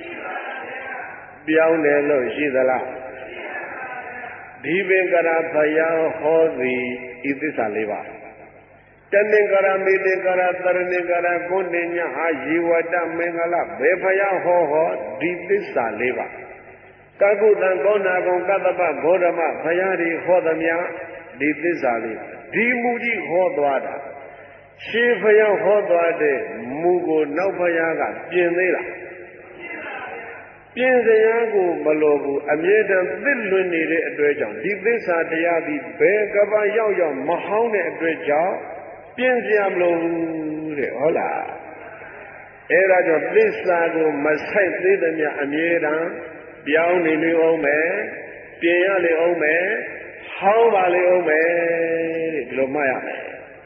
ပြောင်းတယ်လို့ရှိသလားဒီပင်ကရာဖယားဟောသည်ဤသစ္စာလေးပါတဏင်္ဂရမေတေကရာတရဏင်္ဂရကိုဏညဟာယေဝတမင်္ဂလဘေဖယားဟောဟောဒီသစ္စာလေးပါကကုတံကောဏကုံကတ္တပဘောဓမဖယားဒီဟောသမျှဒီသစ္စာလေးဒီမူကြီးဟောသွားတာရှေးဖယားဟောသွားတဲ့မူကိုနောက်ဖယားကပြင်သေးလားပြင်စရာကိုမလိုဘူးအမြဲတမ်းသစ်လွင်နေတဲ့အတွေ့ကြောင့်ဒီသစ္စာတရားဒီဘယ်ကဘာရောက်ရောက်မဟောင်းတဲ့အတွေ့ကြောင့်ပြင်စရာမလိုဘူးတဲ့ဟုတ်လားအဲဒါကြောင့်သစ္စာကိုမဆိုင်သေးသမျှအမြဲတမ်းပြောင်းနေနေအောင်မယ်ပြင်ရလေအောင်မယ်ဟောင်းပါလေအောင်မယ်တဲ့ဒီလိုမှတ်ရမယ်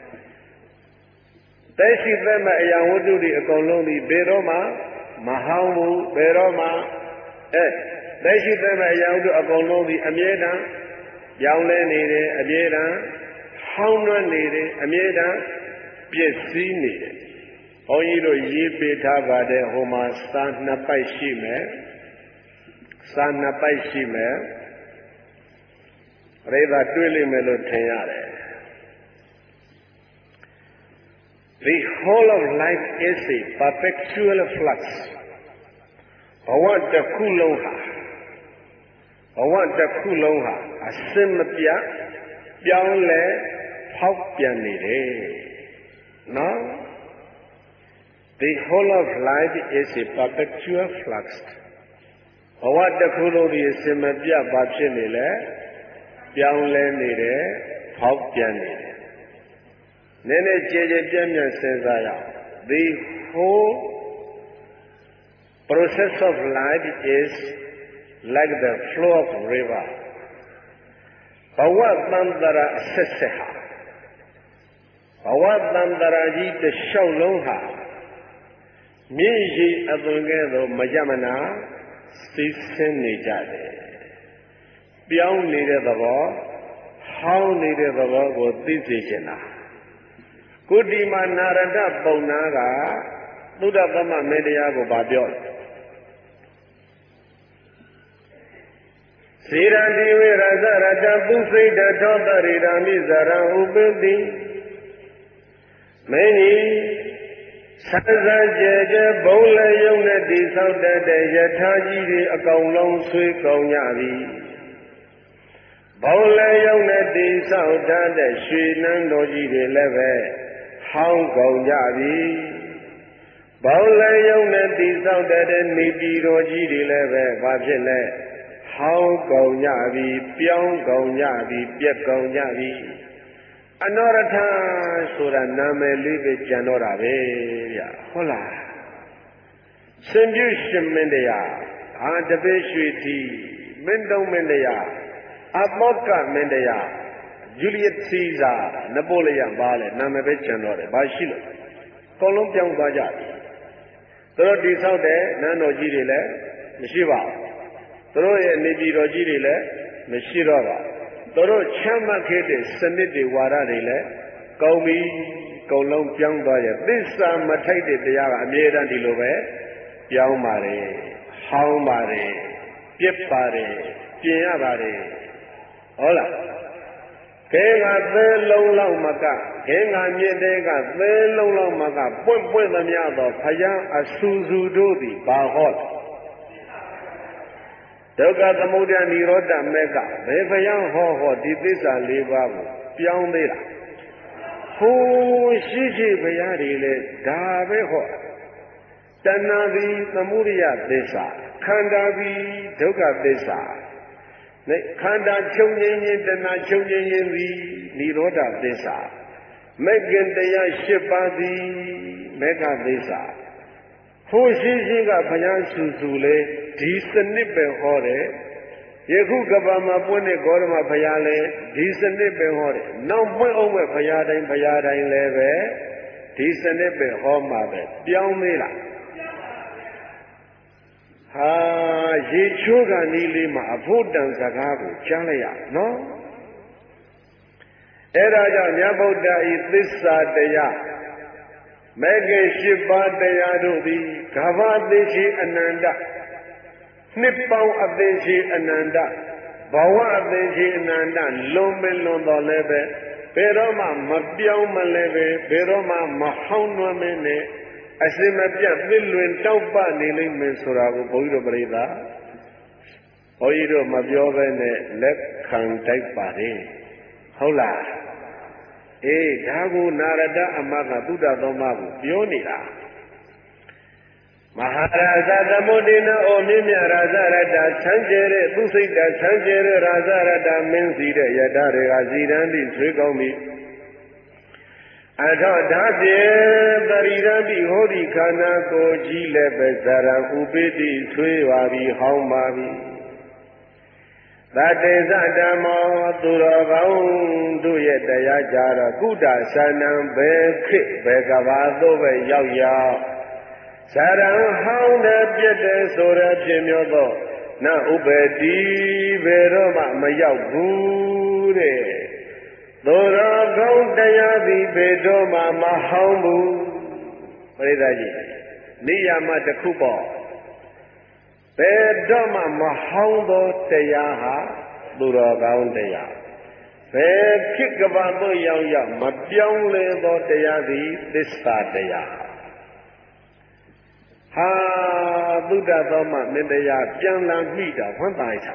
သက်ရှိသက်မဲ့အရာဝတ္ထုတွေအကုန်လုံးဒီဘယ်တော့မှမဟောင်းဘူးဘယ်တော့မှအဲသက်ရှိသက်မဲ့အရာတို့အကုန်လုံးဒီအမြဲတမ်းပြောင်းလဲနေတယ်အမြဲတမ်းဟောင်းနှွမ်းနေတယ်အမြဲတမ်းပြည့်စည်နေတယ်ဘုန်းကြီးတို့ရေးပေးထားပါတယ်ဟိုမှာစာနှစ်ပိုက်ရှိမယ်စာနှစ်ပိုက်ရှိမယ်ပရိသတ်တွေ့လိမ့်မယ်လို့ထင်ရတယ် The whole of life is a perpetual flux. ဘဝတစ်ခုလုံးဟာဘဝတစ်ခုလုံးဟာအစင်မပြတ်ပြောင်းလဲဖောက်ပြန်နေတယ်နော် The whole of life is a perpetual flux. ဘဝတစ်ခုလုံးဒီအစင်မပြတ်ဘာဖြစ်နေလဲပြောင်းလဲနေတယ်ဖောက်ပြန်နေတယ်နည်းနည်းကြည်ကြည်ပြန့်ပြန့်စဉ်းစားရအောင် The whole process of life is like the flow of river ဘဝတန်တရာအဆက်ဆက်ဟာဘဝတန်တရာကြီးတစ်လျှောက်လုံးဟာမြင့်ရီအသွင်ကဲ့သို့မကြမနာစီးဆင်းနေကြတယ်ပြောင်းနေတဲ့သဘောဟောင်းနေတဲ့သဘောကိုသိစေချင်တာကုတိမနာရတပုံနာကသုဒ္ဓသမမေတ္တရားကိုဗာပြောတယ်စေရတိဝေရဇရတပုစိတ်တောတရိရာမိဇရံဥပတိမင်းကြီးဆန်းဆန်းကြဲကြဲဘုံလည်းယုံနဲ့တိဆောက်တတ်တဲ့ယထာကြီးတွေအကောင်လုံးဆွေးကောင်းကြပြီဘုံလည်းယုံနဲ့တိဆောက်တတ်တဲ့ရွှေနန်းတော်ကြီးတွေလည်းပဲဟောင်းကုန်ကြပြီဘောင်းလည်းယုံနဲ့တိဆောက်တဲ့နေပြည်တော်ကြီးတွေလည်းပဲဘာဖြစ်လဲဟောင်းကုန်ကြပြီပြောင်းကုန်ကြပြီပြက်ကုန်ကြပြီအနောရထဆိုတာနာမည်လေးပဲကြံတော့တာပဲဗျဟုတ်လားရှင်ပြုရှင်မင်းတရားဟာတပည့်ရွှေတီမင်းတုံးမင်းတရားအမောကမင်းတရားဂျူလီယက်စီဇာနပိုလီယန်ပါလေနာမည်ပဲကျန်တော့တယ်ဘာရှိလို့အကုန်လုံးပြောင်းသွားကြတယ်သူတို့တိဆောက်တဲ့နန်းတော်ကြီးတွေလည်းမရှိပါဘူးသူတို့ရဲ့နေပြည်တော်ကြီးတွေလည်းမရှိတော့ပါတို့ချမ်းမှတ်ခဲ့တဲ့စနစ်တွေဝါဒတွေလည်းကောင်းပြီကုံလုံးပြောင်းသွားရဲ့သစ္စာမထိုက်တဲ့တရားကအမြဲတမ်းဒီလိုပဲပြောင်းပါတယ်ဟောင်းပါတယ်ပြစ်ပါတယ်ပြင်ရပါတယ်ဟုတ်လားခဲကသဲလုံးလောက်မကခဲငါမြင့်တဲ့ကသဲလုံးလောက်မကပွင့်ပွင့်သမျှသောဖယားအဆူဆူတို့သည်ဘာဟောဒုက္ခသမုဒယនិရောဓမေကဘယ်ဖယားဟောဟောဒီသစ္စာ၄ပါးကိုပြောင်းသေးလားဟိုးရှိရှိဘုရားတွေလေဒါပဲဟောတဏှာသည်သမုဒယသစ္စာခန္ဓာသည်ဒုက္ခသစ္စာနဲ့ခန္ဓာချုပ်ငြိမ်းခြင်းတဏှာချုပ်ငြိမ်းခြင်းသည်និရောဓသစ္စာမဂ္ဂင်တရား၈ပါးသည်မေဃသစ္စာဟိုးရှိရှိကဘုရားဆူဆူလေဒီစနစ်ပဲဟောတယ်ယခုကဘာမှာပွင့်တဲ့ဂေါရမဘုရားလည်းဒီစနစ်ပဲဟောတယ်နောက်ပွင့်အောင်မဲ့ဘုရားတိုင်းဘုရားတိုင်းလည်းပဲဒီစနစ်ပဲဟောမှာပဲပြောင်းသေးလားဟာရေချိုးကနီးလေးမှာအဖို့တန်စကားကိုကြားလိုက်ရနော်အဲ့ဒါကြောင့်မြတ်ဗုဒ္ဓဤသစ္စာတရားမေကေ၈ပါးတရားတို့သည်ကမ္ဘာသိရှိအနန္တနှစ်ပေါင်းအသိရှိအနန္တဘဝအသိရှိအနန္တလွန်မလွန်တော်လည်းပဲဘယ်တော့မှမပြောင်းမလဲပဲဘယ်တော့မှမဟောင်းနှွမ်းမင်းနဲ့အစင်မပြတ်သစ်လွင်တောက်ပနေလိမ့်မယ်ဆိုတာကိုဘုန်းကြီးတို့ပြိဿဘုန်းကြီးတို့မပြောဘဲနဲ့လက်ခံတိုက်ပါတယ်ဟုတ်လားအေးဒါကိုနာရတအမကသုဒ္ဓသောမကိုပြောနေတာမဟာရာဇသမုဒိနဩမြင့်မြတ်ရာဇရတ္တဆန်းကျဲတဲ့သူစိတ်တဆန်းကျဲတဲ့ရာဇရတ္တမင်းစီတဲ့ယတတွေကစီတန်းပြီးဆွေးကောင်းပြီးအထောဓာဖြင့်ပရိရတိဟောဒီခန္ဓာကိုယ်ကြီးလည်းပဲဇရံဥပိတိဆွေးပါပြီးဟောင်းပါပြီသတေသဓမ္မောသူတော်ကောင်းတို့ရဲ့တရားကြတော့ကုတ္တသနံဘေခိဘေကဘာသို့ပဲရောက်ရောက်ဇရံဟောင်းတဲ့ပြည့်တဲ့ဆိုရဖြစ်မျိုးသောနဥပတိဘယ်တော့မှမရောက်ဘူးတဲ့သူတော်ကောင်းတရားသည်ဘယ်တော့မှမဟောင်းဘူးပရိသတ်ကြီးနိယာမတစ်ခုပေါ့ဘယ်တော့မှမဟောင်းသောတရားဟာသူတော်ကောင်းတရားဘယ်ဖြစ်ကဘာသို့ရောက်ရောက်မပြောင်းလဲသောတရားသည်သစ္စာတရားဟာသုဒ္ဓသောမမင်းတရားပြန်လာမိတာဝမ်းသာရတာ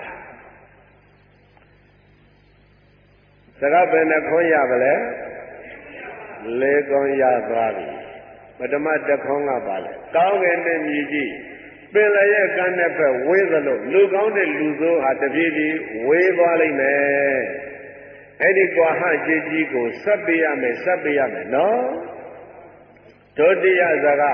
စကားဘယ်နှခွန်းရပါလဲလေးခွန်းရသွားပြီပထမတစ်ခွန်းကပါလဲကောင်းကင်နဲ့မြည်ကြီးပင်လျက်ကန်းတဲ့ဘက်ဝေးသလိုလူကောင်းတဲ့လူဆိုးဟာတပြေးပြေးဝေးသွားလိမ့်မယ်အဲ့ဒီကွာဟကြီးကြီးကိုစပ်ပေးရမယ်စပ်ပေးရမယ်နော်ဒုတိယစကား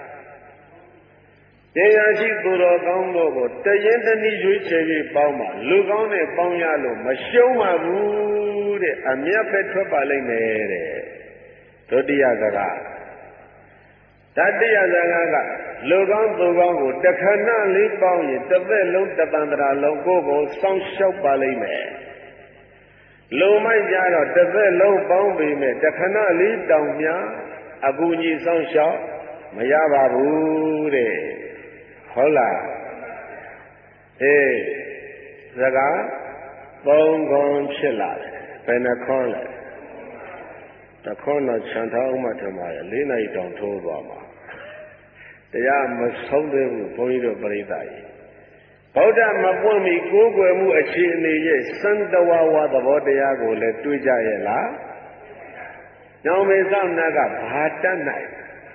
တရားရှိသူတော်ကောင်းတို့ကိုတရင်တနည်းရွေးချယ်ပြီးပေါင်းပါလူကောင်းနဲ့ပေါင်းရလို့မရှုံးပါဘူးတဲ့အမြတ်ပဲထွက်ပါလိမ့်မယ်တဲ့ဒုတိယစကားတတိယစကားကလူကောင်းသူကောင်းကိုတခဏလေးပေါင်းရင်တစ်သက်လုံးတပံတရာလုံးကိုယ်ကိုစောင့်ရှောက်ပါလိမ့်မယ်လူမိုက်ကြတော့တစ်သက်လုံးပေါင်းပြီးမယ်တခဏလေးတောင်များအကူကြီးစောင့်ရှောက်မရပါဘူးတဲ့ဟုတ်လားအေးစကားသုံးခွန်းဖြစ်လာတယ်ဘယ်နှခွန်းလဲတခွန်းတော့ခြံထားအောင်မှထမရလေးနိုင်တောင်ထိုးသွားမှာတရားမဆုံးသေးဘူးဘုန်းကြီးတို့ပြိဿကြီးဗုဒ္ဓမပွင့်မီကိုးကွယ်မှုအခြေအနေရဲ့စံတဝါဝါသဘောတရားကိုလည်းတွေးကြရဲ့လားညောင်မေသောနာကဘာတတ်နိုင်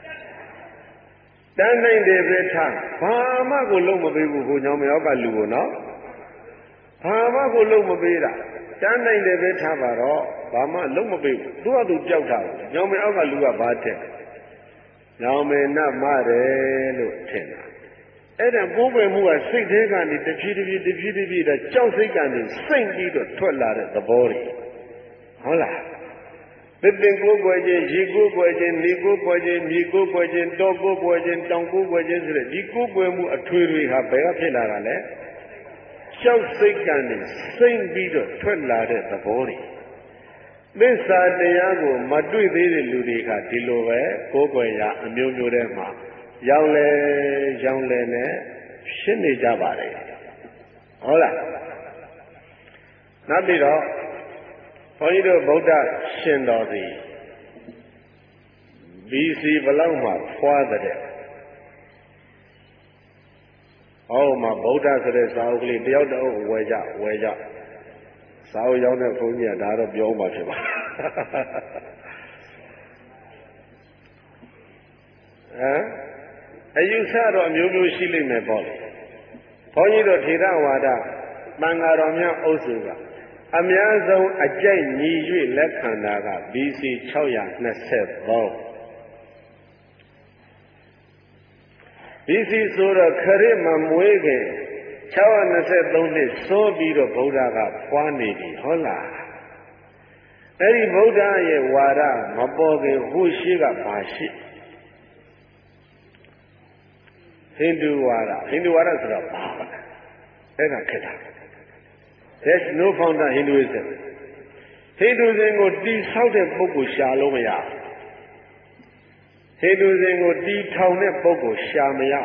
တန်းနိုင်တယ်ပဲထားဘာမှကိုလုံးမပေးဘူးကိုညောင်မယောက်ကလူကိုနော်ဘာမှကိုလုံးမပေးတာတန်းနိုင်တယ်ပဲထားပါတော့ဘာမှလုံးမပေးဘူးသူကသူကြောက်တာကိုညောင်မယောက်ကလူကဘာတဲ့ညောင်မေနတ်မတယ်လို့ထင်တာအဲ့ဒါကိုးကွယ်မှုကစိတ်ထဲကနေတဖြည်းတဖြည်းတဖြည်းတဖြည်းတော့ကြောက်စိတ်ကနေစိတ်ပြီးတော့ထွက်လာတဲ့သဘောတွေဟုတ်လားသစ်ပင်ကိုးကွယ်ခြင်းရေကိုးကွယ်ခြင်းနေကိုးကွယ်ခြင်းမြေကိုးကွယ်ခြင်းတောကိုးကွယ်ခြင်းတောင်ကိုးကွယ်ခြင်းဆိုတဲ့ဒီကိုးကွယ်မှုအထွေတွေဟာဘယ်ကဖြစ်လာတာလဲရှောက်စိတ်ကနေစိမ့်ပြီးတော့ထွက်လာတဲ့သဘောတွေသစ္စာတရားကိုမတွေ့သေးတဲ့လူတွေကဒီလိုပဲကိုယ်ွယ်ရာအမျိုးမျိုးထဲမှာရောင်လဲရောင်လဲနဲ့ရှင်းနေကြပါတယ်ဟုတ်လားနောက်ပြီးတော့ဘုန်းကြီးတို့ဗုဒ္ဓရှင်တော်သည် ဘီ စီ ဘလောက်မှဖွာတဲ့အော်မှာဗုဒ္ဓဆိုတဲ့စာအုပ်ကလေးတယောက်တအုပ်ဝယ်ကြဝယ်ကြစာအုပ်ရောက်တဲ့ဘုန်းကြီးကဒါတော့ပြောမှဖြစ်ပါဟမ်အယူဆတော့အမျိုးမျိုးရှိလိမ့်မယ်ပေါ့လေဘုန်းကြီးတို့ထေရဝါဒတန်ဃာတော်များအုပ်စုကအများဆုံးအကြိုက်ညီ၍လက်ခံတာက ဘီ စီ ၆၂၃ ဘီ စီ ဆိုတော့ခရစ်မမွေးခင်၆၂၃နှစ်စိုးပြီးတော့ဗုဒ္ဓကဖွားနေပြီဟုတ်လားအဲ့ဒီဗုဒ္ဓရဲ့ဝါဒမပေါ်ခင်ဟိုရှိကပါရှိဟိန္ဒူဝါဒဟိန္ဒူဝါဒဆိုတော့ဘာလဲအဲ့ဒါခက်တာ There's no founder Hinduism ဟိန္ဒူစင်ကိုတီဆောက်တဲ့ပုဂ္ဂိုလ်ရှာလို့မရဟိန္ဒူစင်ကိုတီထောင်တဲ့ပုဂ္ဂိုလ်ရှာမရ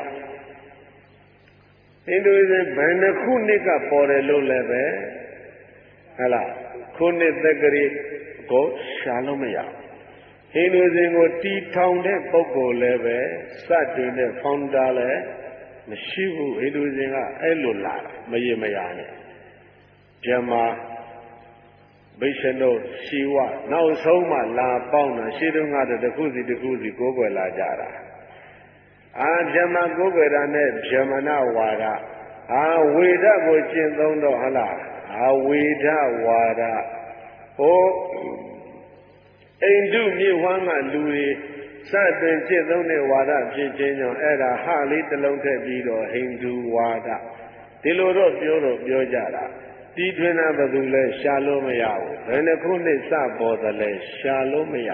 ဟိန္ဒူစင်ဘယ်နှခုနှစ်ကပေါ်တယ်လို့လည်းပဲဟဲ့လားခုနှစ်သက္ကရာကိုရှာလို့မရဟိန္ဒူစင်ကိုတီထောင်တဲ့ပုဂ္ဂိုလ်လည်းပဲစတင်တဲ့ founder လည်းမရှိဘူးဟိန္ဒူစင်ကအဲ့လိုလာမရေမရနဲ့ဇမဗိရှနုရှိဝနောက်ဆုံးမှလာပေါင်းတာရှင်းတော့ငါတခုစီတခုစီကိုးကွယ်လာကြတာအာဇမကိုးကွယ်တာနဲ့ဇမနဝါဒအာဝေဒကိုကျင့်သုံးတော့ဟလားအာဝေဒဝါဒဟိုအိန္ဒုမြေဝမ်းကလူတွေစတင်ကျင့်သုံးတဲ့ဝါဒဖြစ်ခြင်းကြောင့်အဲ့ဒါဟလေးတစ်လုံးထည့်ပြီးတော့ဟိန္ဒူဝါဒဒီလိုတော့ပြောတော့ပြောကြတာတီထွင်တာဘယ်သူလဲရှာလို့မရဘူးဘယ်နှခုနှစ်စပေါ်သလဲရှာလို့မရ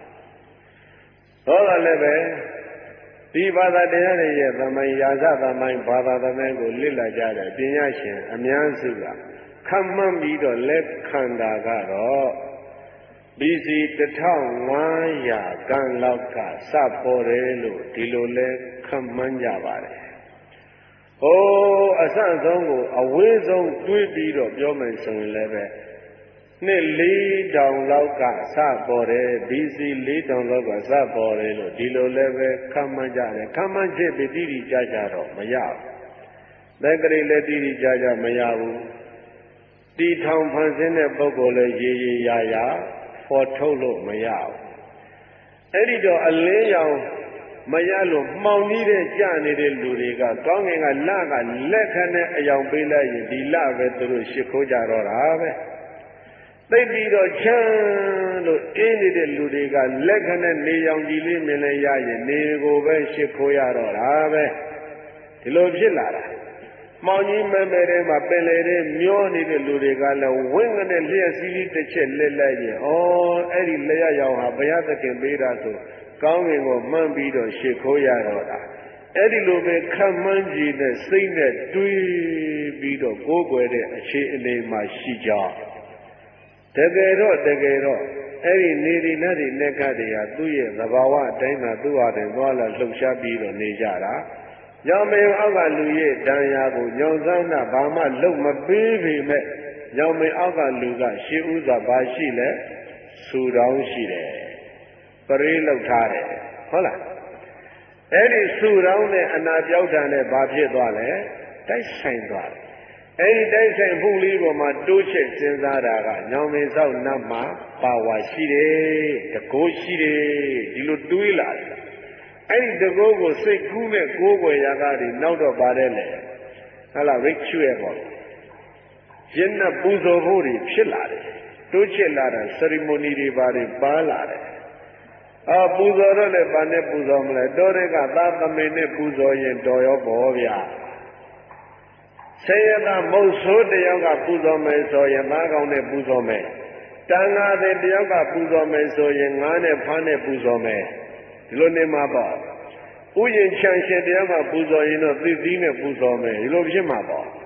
ဘူးတော့လည်းပဲဒီဘာသာတရားတွေရဲ့သမိုင်းရာဇသမိုင်းဘာသာသမိုင်းကိုလေ့လာကြတဲ့ပညာရှင်အများစုကခန့်မှန်းပြီးတော့လက်ခံတာကတော့ ဘီ စီ တစ်ထောင်ငါးရာခန့်လောက်ကစပေါ်တယ်လို့ဒီလိုလဲခန့်မှန်းကြပါတယ်ဟိုအဆန့်ဆုံးကိုအဝေးဆုံးတွေးပြီးတော့ပြောမယ်ဆိုရင်လည်းပဲနှစ်လေးတောင်လောက်ကစပေါ်တယ် ဘီ စီ လေးတောင်လောက်ကစပေါ်တယ်လို့ဒီလိုလည်းပဲခန့်မှန်းကြတယ်ခန့်မှန်းချက်ပြီးတိတိကျကျတော့မရဘူးသက္ကရာလည်းတိတိကျကျမရဘူးတီထောင်ဖန်ဆင်းတဲ့ပုဂ္ဂိုလ်လည်းရေရေရာရာဖော်ထုတ်လို့မရဘူးအဲ့ဒီတော့အလင်းရောင်မရလို့မှောင်ကြီးတဲ့ကြနေတဲ့လူတွေကကောင်းငင်ကလကလက်ခနဲ့အယောင်ပေးလိုက်ရင်ဒီလပဲသူတို့ရှ िख ိုးကြတော့တာပဲသိပြီးတော့ချမ်းလို့အင်းနေတဲ့လူတွေကလက်ခနဲ့နေရောင်ကြီးလေးမြင်လဲရရင်နေကိုပဲရှ िख ိုးရတော့တာပဲဒီလိုဖြစ်လာတာမောင်ကြီးမဲမဲထဲမှာပင်လေတဲ့မျောနေတဲ့လူတွေကလည်းဝင်းကနေလျှက်စည်းလေးတစ်ချက်လက်လိုက်ရင်ဩအဲ့ဒီလျှက်ရောင်ဟာဘုရားသခင်ပေးတာဆိုကောင်းကင်ကိုမှန်းပြီးတော့ရှ िख ိုးရတော့တာအဲ့ဒီလိုပဲခံမှန်းကြည့်တဲ့စိတ်နဲ့တွေးပြီးတော့ကိုးကွယ်တဲ့အခြေအနေမှာရှိကြတကယ်တော့တကယ်တော့အဲ့ဒီနေဒီနတ်တွေလက်ကတည်းကသူ့ရဲ့သဘာဝအတိုင်းသာသူ့ဟာတည်းသွားလာလှုပ်ရှားပြီးတော့နေကြတာညောင်မေအောက်ကလူရဲ့တန်ရာကိုညောင်စမ်းတာဘာမှလုံမပေးပေမဲ့ညောင်မေအောက်ကလူကရှေးဥစွာဘာရှိလဲဆူတောင်းရှိတယ်ပရိလောက်ထားတယ်ဟုတ်လားအဲ့ဒီဆူတောင်းနဲ့အနာပြောက်တာနဲ့ဘာဖြစ်သွားလဲတိုက်ဆိုင်သွားတယ်အဲ့ဒီတိုက်ဆိုင်မှုလေးပေါ်မှာတိုးချက်စဉ်းစားတာကညောင်မေဆောက်နတ်မှာပါဝါရှိတယ်တကိုးရှိတယ်ဒီလိုတွေးလာတယ်အဲ့ဒီတကိုးကိုစိတ်ကူးနဲ့ကိုးကွယ်ရာကဒီနောက်တော့ပါတယ်လေဟလာ ritual ပေါ့ရင်းနဲ့ပူဇော်ဖို့တွေဖြစ်လာတယ်တိုးချက်လာတာ ceremony တွေပါတယ်ပါလာတယ်အာပူဇော်တော့လည်းဘာနဲ့ပူဇော်မလဲတော်တဲ့ကသာသမင်နဲ့ပူဇော်ရင်တော်ရောပေါ့ဗျာဆေယကမုတ်ဆိုးတယောက်ကပူဇော်မယ်ဆိုရင်သားကောင်နဲ့ပူဇော်မယ်တန်ဃာတဲ့တယောက်ကပူဇော်မယ်ဆိုရင်ငါးနဲ့ဖားနဲ့ပူဇော်မယ်ဒီလိုနေမှာပေါ့ဥယျာဉ်ချမ်းရှင်တရားမှာပူဇော်ရင်တော့သစ်သီးနဲ့ပူဇော်မယ်ဒီလိုဖြစ်မှာပေါ့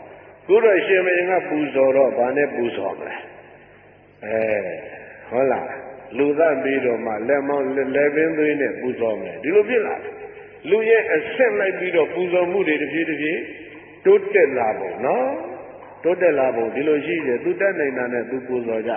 ခုတော့ရှင်မင်းကပူဇော်တော့ဘာနဲ့ပူဇော်မလဲအဲဟုတ်လားလူသားပြီးတော့မှလက်မောင်းလက်ပင်သွေးနဲ့ပူဇော်မယ်ဒီလိုဖြစ်လာလူရဲ့အဆက်လိုက်ပြီးတော့ပူဇော်မှုတွေတစ်ပြေးတစ်ပြေးတိုးတက်လာပုံနော်တိုးတက်လာပုံဒီလိုရှိတယ်သူတက်နေတာနဲ့သူပူဇော်ကြ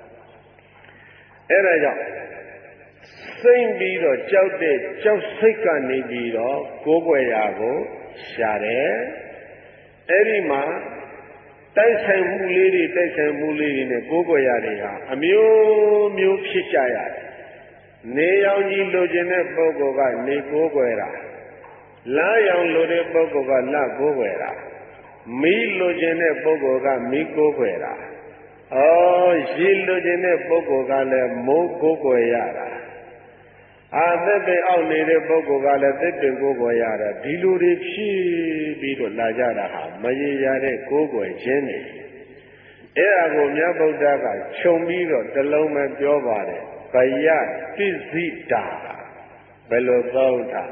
အဲ့ဒါကြောင့်စိမ့်ပြီးတော့ကြောက်တဲ့ကြောက်စိတ်ကနေပြီးတော့ကိုးကွယ်ရာကိုရှာတယ်အဲ့ဒီမှာတိုက်ဆိုင်မှုလေးတွေတိုက်ဆိုင်မှုလေးတွေနဲ့ကိုးကွယ်ရာတွေဟာအမျိုးမျိုးဖြစ်ကြရတယ်နေရောင်ကြီးလိုချင်တဲ့ပုဂ္ဂိုလ်ကနေကိုးကွယ်တာလားရောင်လိုတဲ့ပုဂ္ဂိုလ်ကလကိုးကွယ်တာမီးလိုချင်တဲ့ပုဂ္ဂိုလ်ကမီးကိုးကွယ်တာအော်ရေလိုချင်တဲ့ပုဂ္ဂိုလ်ကလည်းမိုးကိုးကွယ်ရတာအာသက်ပင်အောက်နေတဲ့ပုဂ္ဂိုလ်ကလည်းသက်ပင်ကိုးကွယ်ရတာဒီလိုတွေဖြစ်ပြီးတော့လာကြတာဟာမရေရာတဲ့ကိုးကွယ်ခြင်းတွေအဲ့ဒါကိုမြတ်ဗုဒ္ဓကခြုံပြီးတော့တလုံးပဲပြောပါတယ်ဗယတိစိတာဘယ်လိုသုံးတာ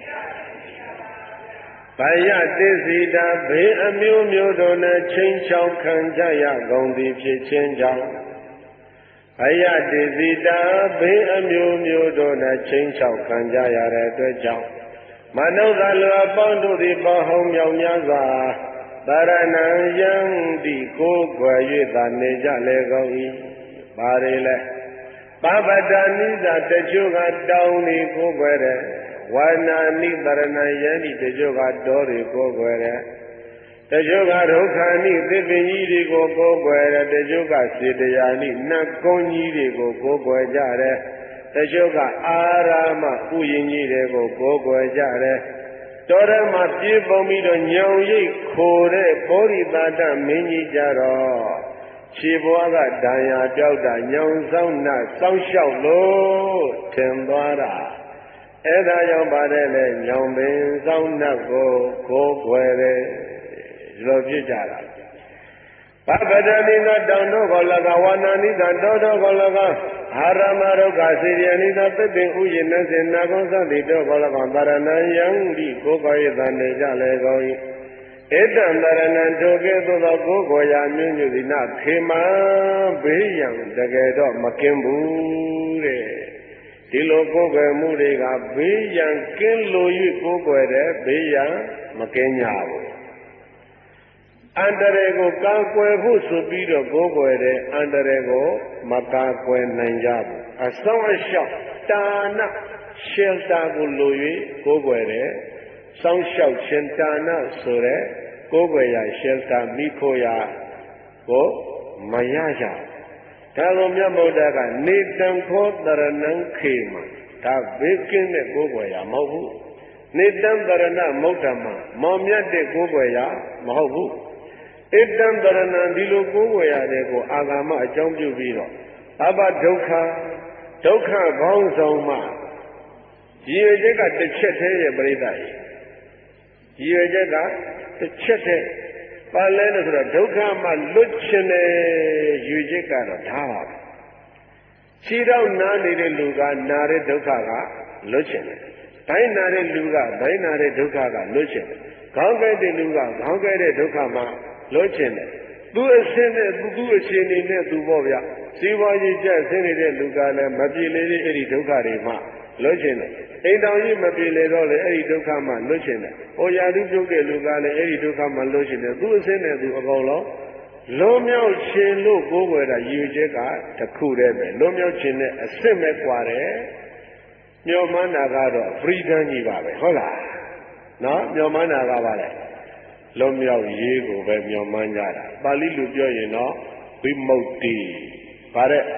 ဗယတိစိတာဘေးအမျိုးမျိုးတို့နဲ့ချင်းချောင်းခံကြရကုန်သည်ဖြစ်ခြင်းကြောင့်ဗယတိစိတာဘေးအမျိုးမျိုးတို့နဲ့ချင်းချောင်းခံကြရတဲ့အတွက်ကြောင့်မနုဿလူအပေါင်းတို့သည်ပေါဟောင်းမြောင်များစွာတရဏံယံတိကိုးကွယ်၍သာနေကြလေကုန်၏ပါလေလဲပပတ္တနိသတချို့ကတောင်းနေကိုးကွယ်တယ်ဝါနာနိတရဏယံတိတချို့ကတောတွေကိုးကွယ်တယ်တချို့ကဒုက္ခနိသစ်ပင်ကြီးတွေကိုကိုးကွယ်တယ်တချို့ကစေတယာနိနတ်ကုန်းကြီးတွေကိုကိုးကွယ်ကြတယ်တချို့ကအာရာမဥယျာဉ်ကြီးတွေကိုကိုးကွယ်ကြတယ်တော်ရမပြေးပုံပြီးတော့ညောင်ရိပ်ခိုတဲ့ဘောဓိတာတမင်းကြီးကြတော့ခြေဘွားကဒဏ်ရာကြောက်တာညောင်ဆောင်နှစောင်းလျှောက်လို့ထင်သွားတာအဲ့ဒါကြောင့်ပါတယ်လေညောင်ပင်ဆောင်နှကိုကိုးကွယ်တယ်ဒီလိုဖြစ်ကြတာပပဒနိသတောင်တို့ကို၎င်းဝါနာနိသတောတို့ကို၎င်းအာရမရုက္ခစေရနိသသစ်ပင်ဥယျာဉ်နဲ့စေနာကုန်းသတိတို့ကို၎င်းတရဏံယံဒီကိုယ်ကိုယ်ရသနေကြလေကုန်၏ဧတံတရဏံတို့ကဲ့သို့သောကိုယ်ကိုယ်ရာမျိုးမျိုးသည်နာခေမံဘေးရန်တကယ်တော့မကင်းဘူးတဲ့ဒီလိုကိုယ်ကွယ်မှုတွေကဘေးရန်ကင်းလို့၍ကိုယ်ကွယ်တဲ့ဘေးရန်မကင်းကြဘူးအန္တရာယ်ကိုကာကွယ်ဖို့ဆိုပြီးတော့ကိုးကွယ်တဲ့အန္တရာယ်ကိုမကာကွယ်နိုင်ကြဘူးအဆောင်အရှောက်တာနရှယ်တာကိုလို၍ကိုးကွယ်တဲ့စောင်းလျှောက်ရှင်တာနဆိုတဲ့ကိုးကွယ်ရာရှယ်တာမိခိုရာကိုမရကြဒါကိုမြတ်ဗုဒ္ဓကနေတံခောတရဏံခေမဒါဘေးကင်းတဲ့ကိုးကွယ်ရာမဟုတ်ဘူးနေတံတရဏမௌတ္တမမောင်မြတ်တဲ့ကိုးကွယ်ရာမဟုတ်ဘူးဧတံတရဏံဒီလိုကိုးကွယ်ရတဲ့ကိုအာဂမအကြောင်းပြုပြီးတော့အဘဒုက္ခဒုက္ခခေါင်းဆောင်မှရည်ရွယ်ချက်ကတစ်ချက်တည်းရဲ့ပြိဿရဲ့ရည်ရွယ်ချက်ကတစ်ချက်တည်းပါလဲလို့ဆိုတော့ဒုက္ခမှလွတ်ချင်တဲ့ရည်ရွယ်ချက်ကတော့ဒါပါပဲခြေတော့နားနေတဲ့လူကနာတဲ့ဒုက္ခကလွတ်ချင်တယ်ဘိုင်းနာတဲ့လူကဘိုင်းနာတဲ့ဒုက္ခကလွတ်ချင်တယ်ခေါင်းကိုက်တဲ့လူကခေါင်းကိုက်တဲ့ဒုက္ခမှလွတ်ချင်တယ်သူအစင်းနဲ့သူသူအရှင်နေနဲ့သူပေါ့ဗျစီးပွားရေးကျဆင်းနေတဲ့လူကလည်းမပြေလေတဲ့အဲ့ဒီဒုက္ခတွေမှလွတ်ချင်တယ်အိမ်တော်ကြီးမပြေလေတော့လေအဲ့ဒီဒုက္ခမှလွတ်ချင်တယ်ဟိုရာသူပြုတ်တဲ့လူကလည်းအဲ့ဒီဒုက္ခမှလွတ်ချင်တယ်သူအစင်းနဲ့သူအကောင်လုံးလွန်မြောက်ခြင်းလို့ကိုးကွယ်တာရည်ရွယ်ချက်ကတစ်ခုတည်းပဲလွန်မြောက်ခြင်းနဲ့အစစ်မဲ့กว่าတယ်မျောမှန်းတာကတော့ freedom ကြီးပါပဲဟုတ်လားနော်မျောမှန်းတာကပါလေလွန်မြောက်ရေးကိုပဲမျောမှန်းကြတာပါဠိလိုပြောရင်တော့ဝိမု ക്തി ဗါတဲ့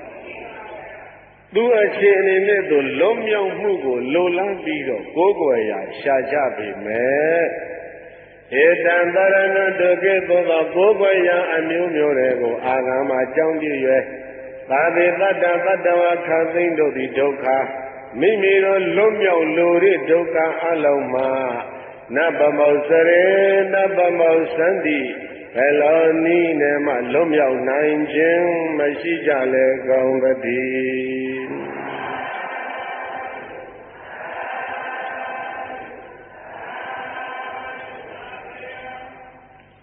သူအချင်းအနေနဲ့သူလွန်မြောက်မှုကိုလိုလားပြီးတော့ကိုးကွယ်ရာရှာကြပေမဲ့ဧတံတရဏဒုက္ခေသောကိုးကွယ်ရာအမျိုးမျိုးတွေကိုအာဂမအကြောင်းပြု၍သာဝေတတ္တတတ္တဝါခသိမ့်တို့သည်ဒုက္ခမိမိတို့လွန်မြောက်လိုတဲ့ဒုက္ခအလုံးမှာနဗ္ဗမောစရေနဗ္ဗမောစန္တိဘယ်လိုနည်းနဲ့မှလွတ်မြောက်နိုင်ခြင်းမရှိကြလေကုန်သတည်း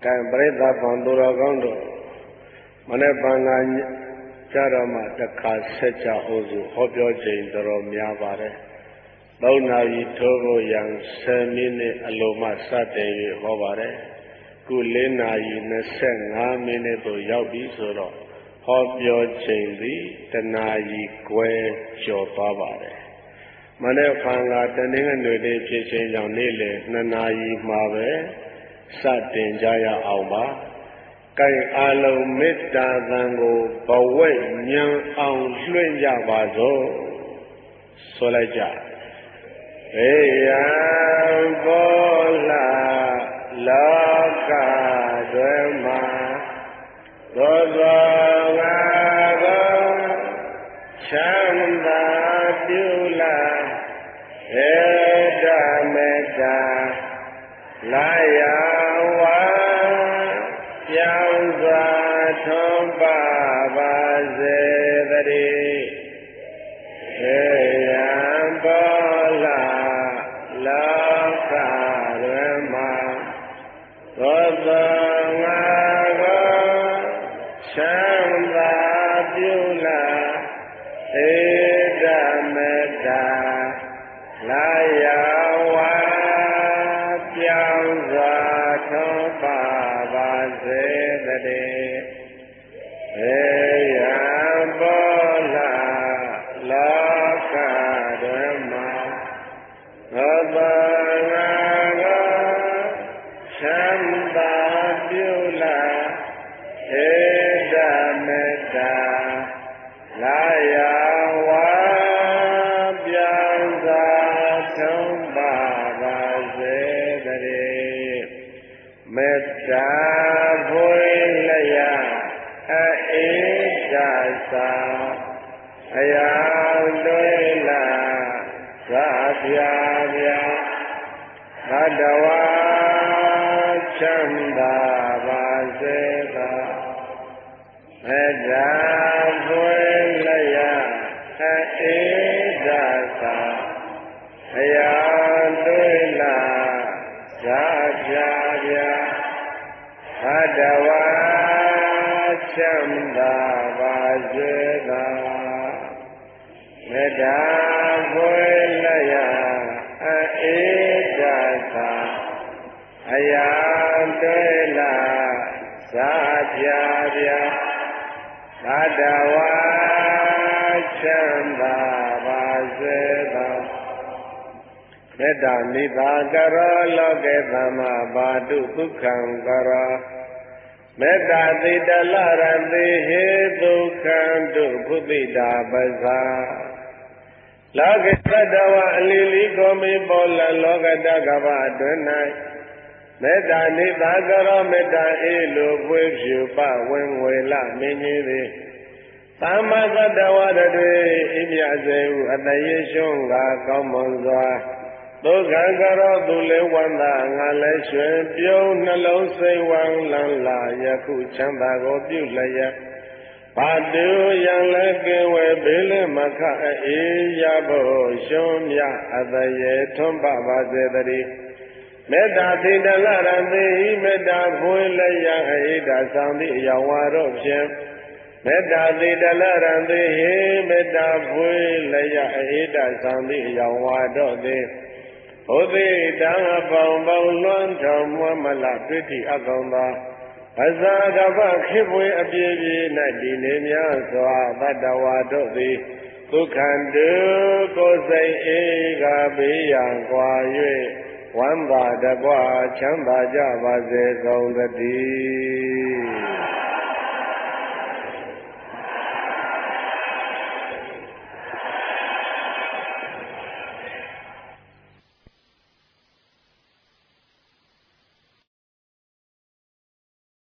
ကံပရိသတ်ဘံသူတော်ကောင်းတို့မနေ့ပန်ကကြတော့မှတစ်ခါဆက်ကြအိုးစုဟောပြောချိန်တော်များပါတယ်သုံးနာရီထိုးဖို့ရန်ဆယ်မိနစ်အလိုမှစတင်၍ဟောပါတယ်ခုလေးနာရီနှစ်ဆယ့်ငါးမိနစ်သို့ရောက်ပြီဆိုတော့ဟောပြောချိန်သည်တနာရီခွဲကျော်သွားပါတယ်မနေ့ကံကတနင်္ဂနွေနေ့ဖြစ်ခြင်းကြောင့်နေ့လယ်နှစ်နာရီမှာပဲစတင်ကြရအောင်ပါကဲအလုံးမေတ္တာသံကိုဘဝဉာဏ်အောင်လွှင့်ကြပါစို့ဆိုလိုက်ကြဘေးရန်ပေါ်လာလောကတွေမှာသောသောငါကောချမ်းသာပြုလာဧတမေတ္တာလာယဝါပြောင်းစွာထွန်းပါပါစေတည်းေယံပေါ်လာလောကရမသောသောငါကောချမ်းသာပြုလာဧတမေတ္တာလာယဝါပြောင်းစွာထွန်းပါပါစေတည်းေယံပေါ်လာလောကဓမ္မသောသောငါကောချမ်းသာပြုလာဧတမေတ္တာလာယဝါပြောင်းစွာထွန်းပါပါစေတည်းမေတ္တာဖွယ်လျာအေဒသာအယာတွေလာသာပြာပြာဘဒဝါချမ်းသာပါစေသာမေတ္တာဖွယ်လျာအေဒသာအယာတွေလာသာပြာပြာဘဒဝါချမ်းသာပါစေသာမေတ္တာဖွယ်လျာအေဒသာအယာတေလာသာပြာပြာဘဒဝါချမ်းသာပါစေသာမေတ္တာနိသာကရောလောကေသမ္မာဘာတုဒုက္ခံကရောမေတ္တာတိတလရတိဟေတုခံတုဘုသိတာပဇာလောကသတ္တဝအလီလီကိုမိပေါ်လလောကတကဗအတွင်၌မေတ္တာနိသာကရောမေတ္တာအေလိုပွေးဖြူပဝင်ငွေလမင်းကြီးသည်သမ္မာသတ္တဝရတွေအိမြစေဟုအတယေရှုံးကကောင်းမွန်စွာဒုက္ခကရောသူလေးဝန္တာငါလည်းရွှင်ပြုံးနှလုံးစိတ်ဝမ်းလန်းလာယခုချမ်းသာကိုပြုလျက်ဘာတူရန်လည်းကင်းဝဲဘေးလင်းမခအေးရဖို့ရှုံးမြအတရေထွန်းပပါစေတည်းမေတ္တာတိတလရတိမေတ္တာဖွယ်လျက်အေဒဆောင်သည့်အယောင်ဝါတို့ဖြင့်မေတ္တာတိတလရတိဟေမေတ္တာဖွယ်လျက်အေဒဆောင်သည့်အယောင်ဝါတို့သည်ဘုသေတံအပေါင်းပေါင်းလွှမ်းထောင်မွမ်းမလတွေ့တိအကောင်သာအဇာကပခေပွေအပြည့်ပြည့်၌ဒီနေများစွာတတ္တဝါတို့သည်ဒုက္ခတုကိုယ်စိတ်အေကဘေးရန်ကွာ၍ဝမ်းသာတကွာချမ်းသာကြပါစေကုန်သတည်း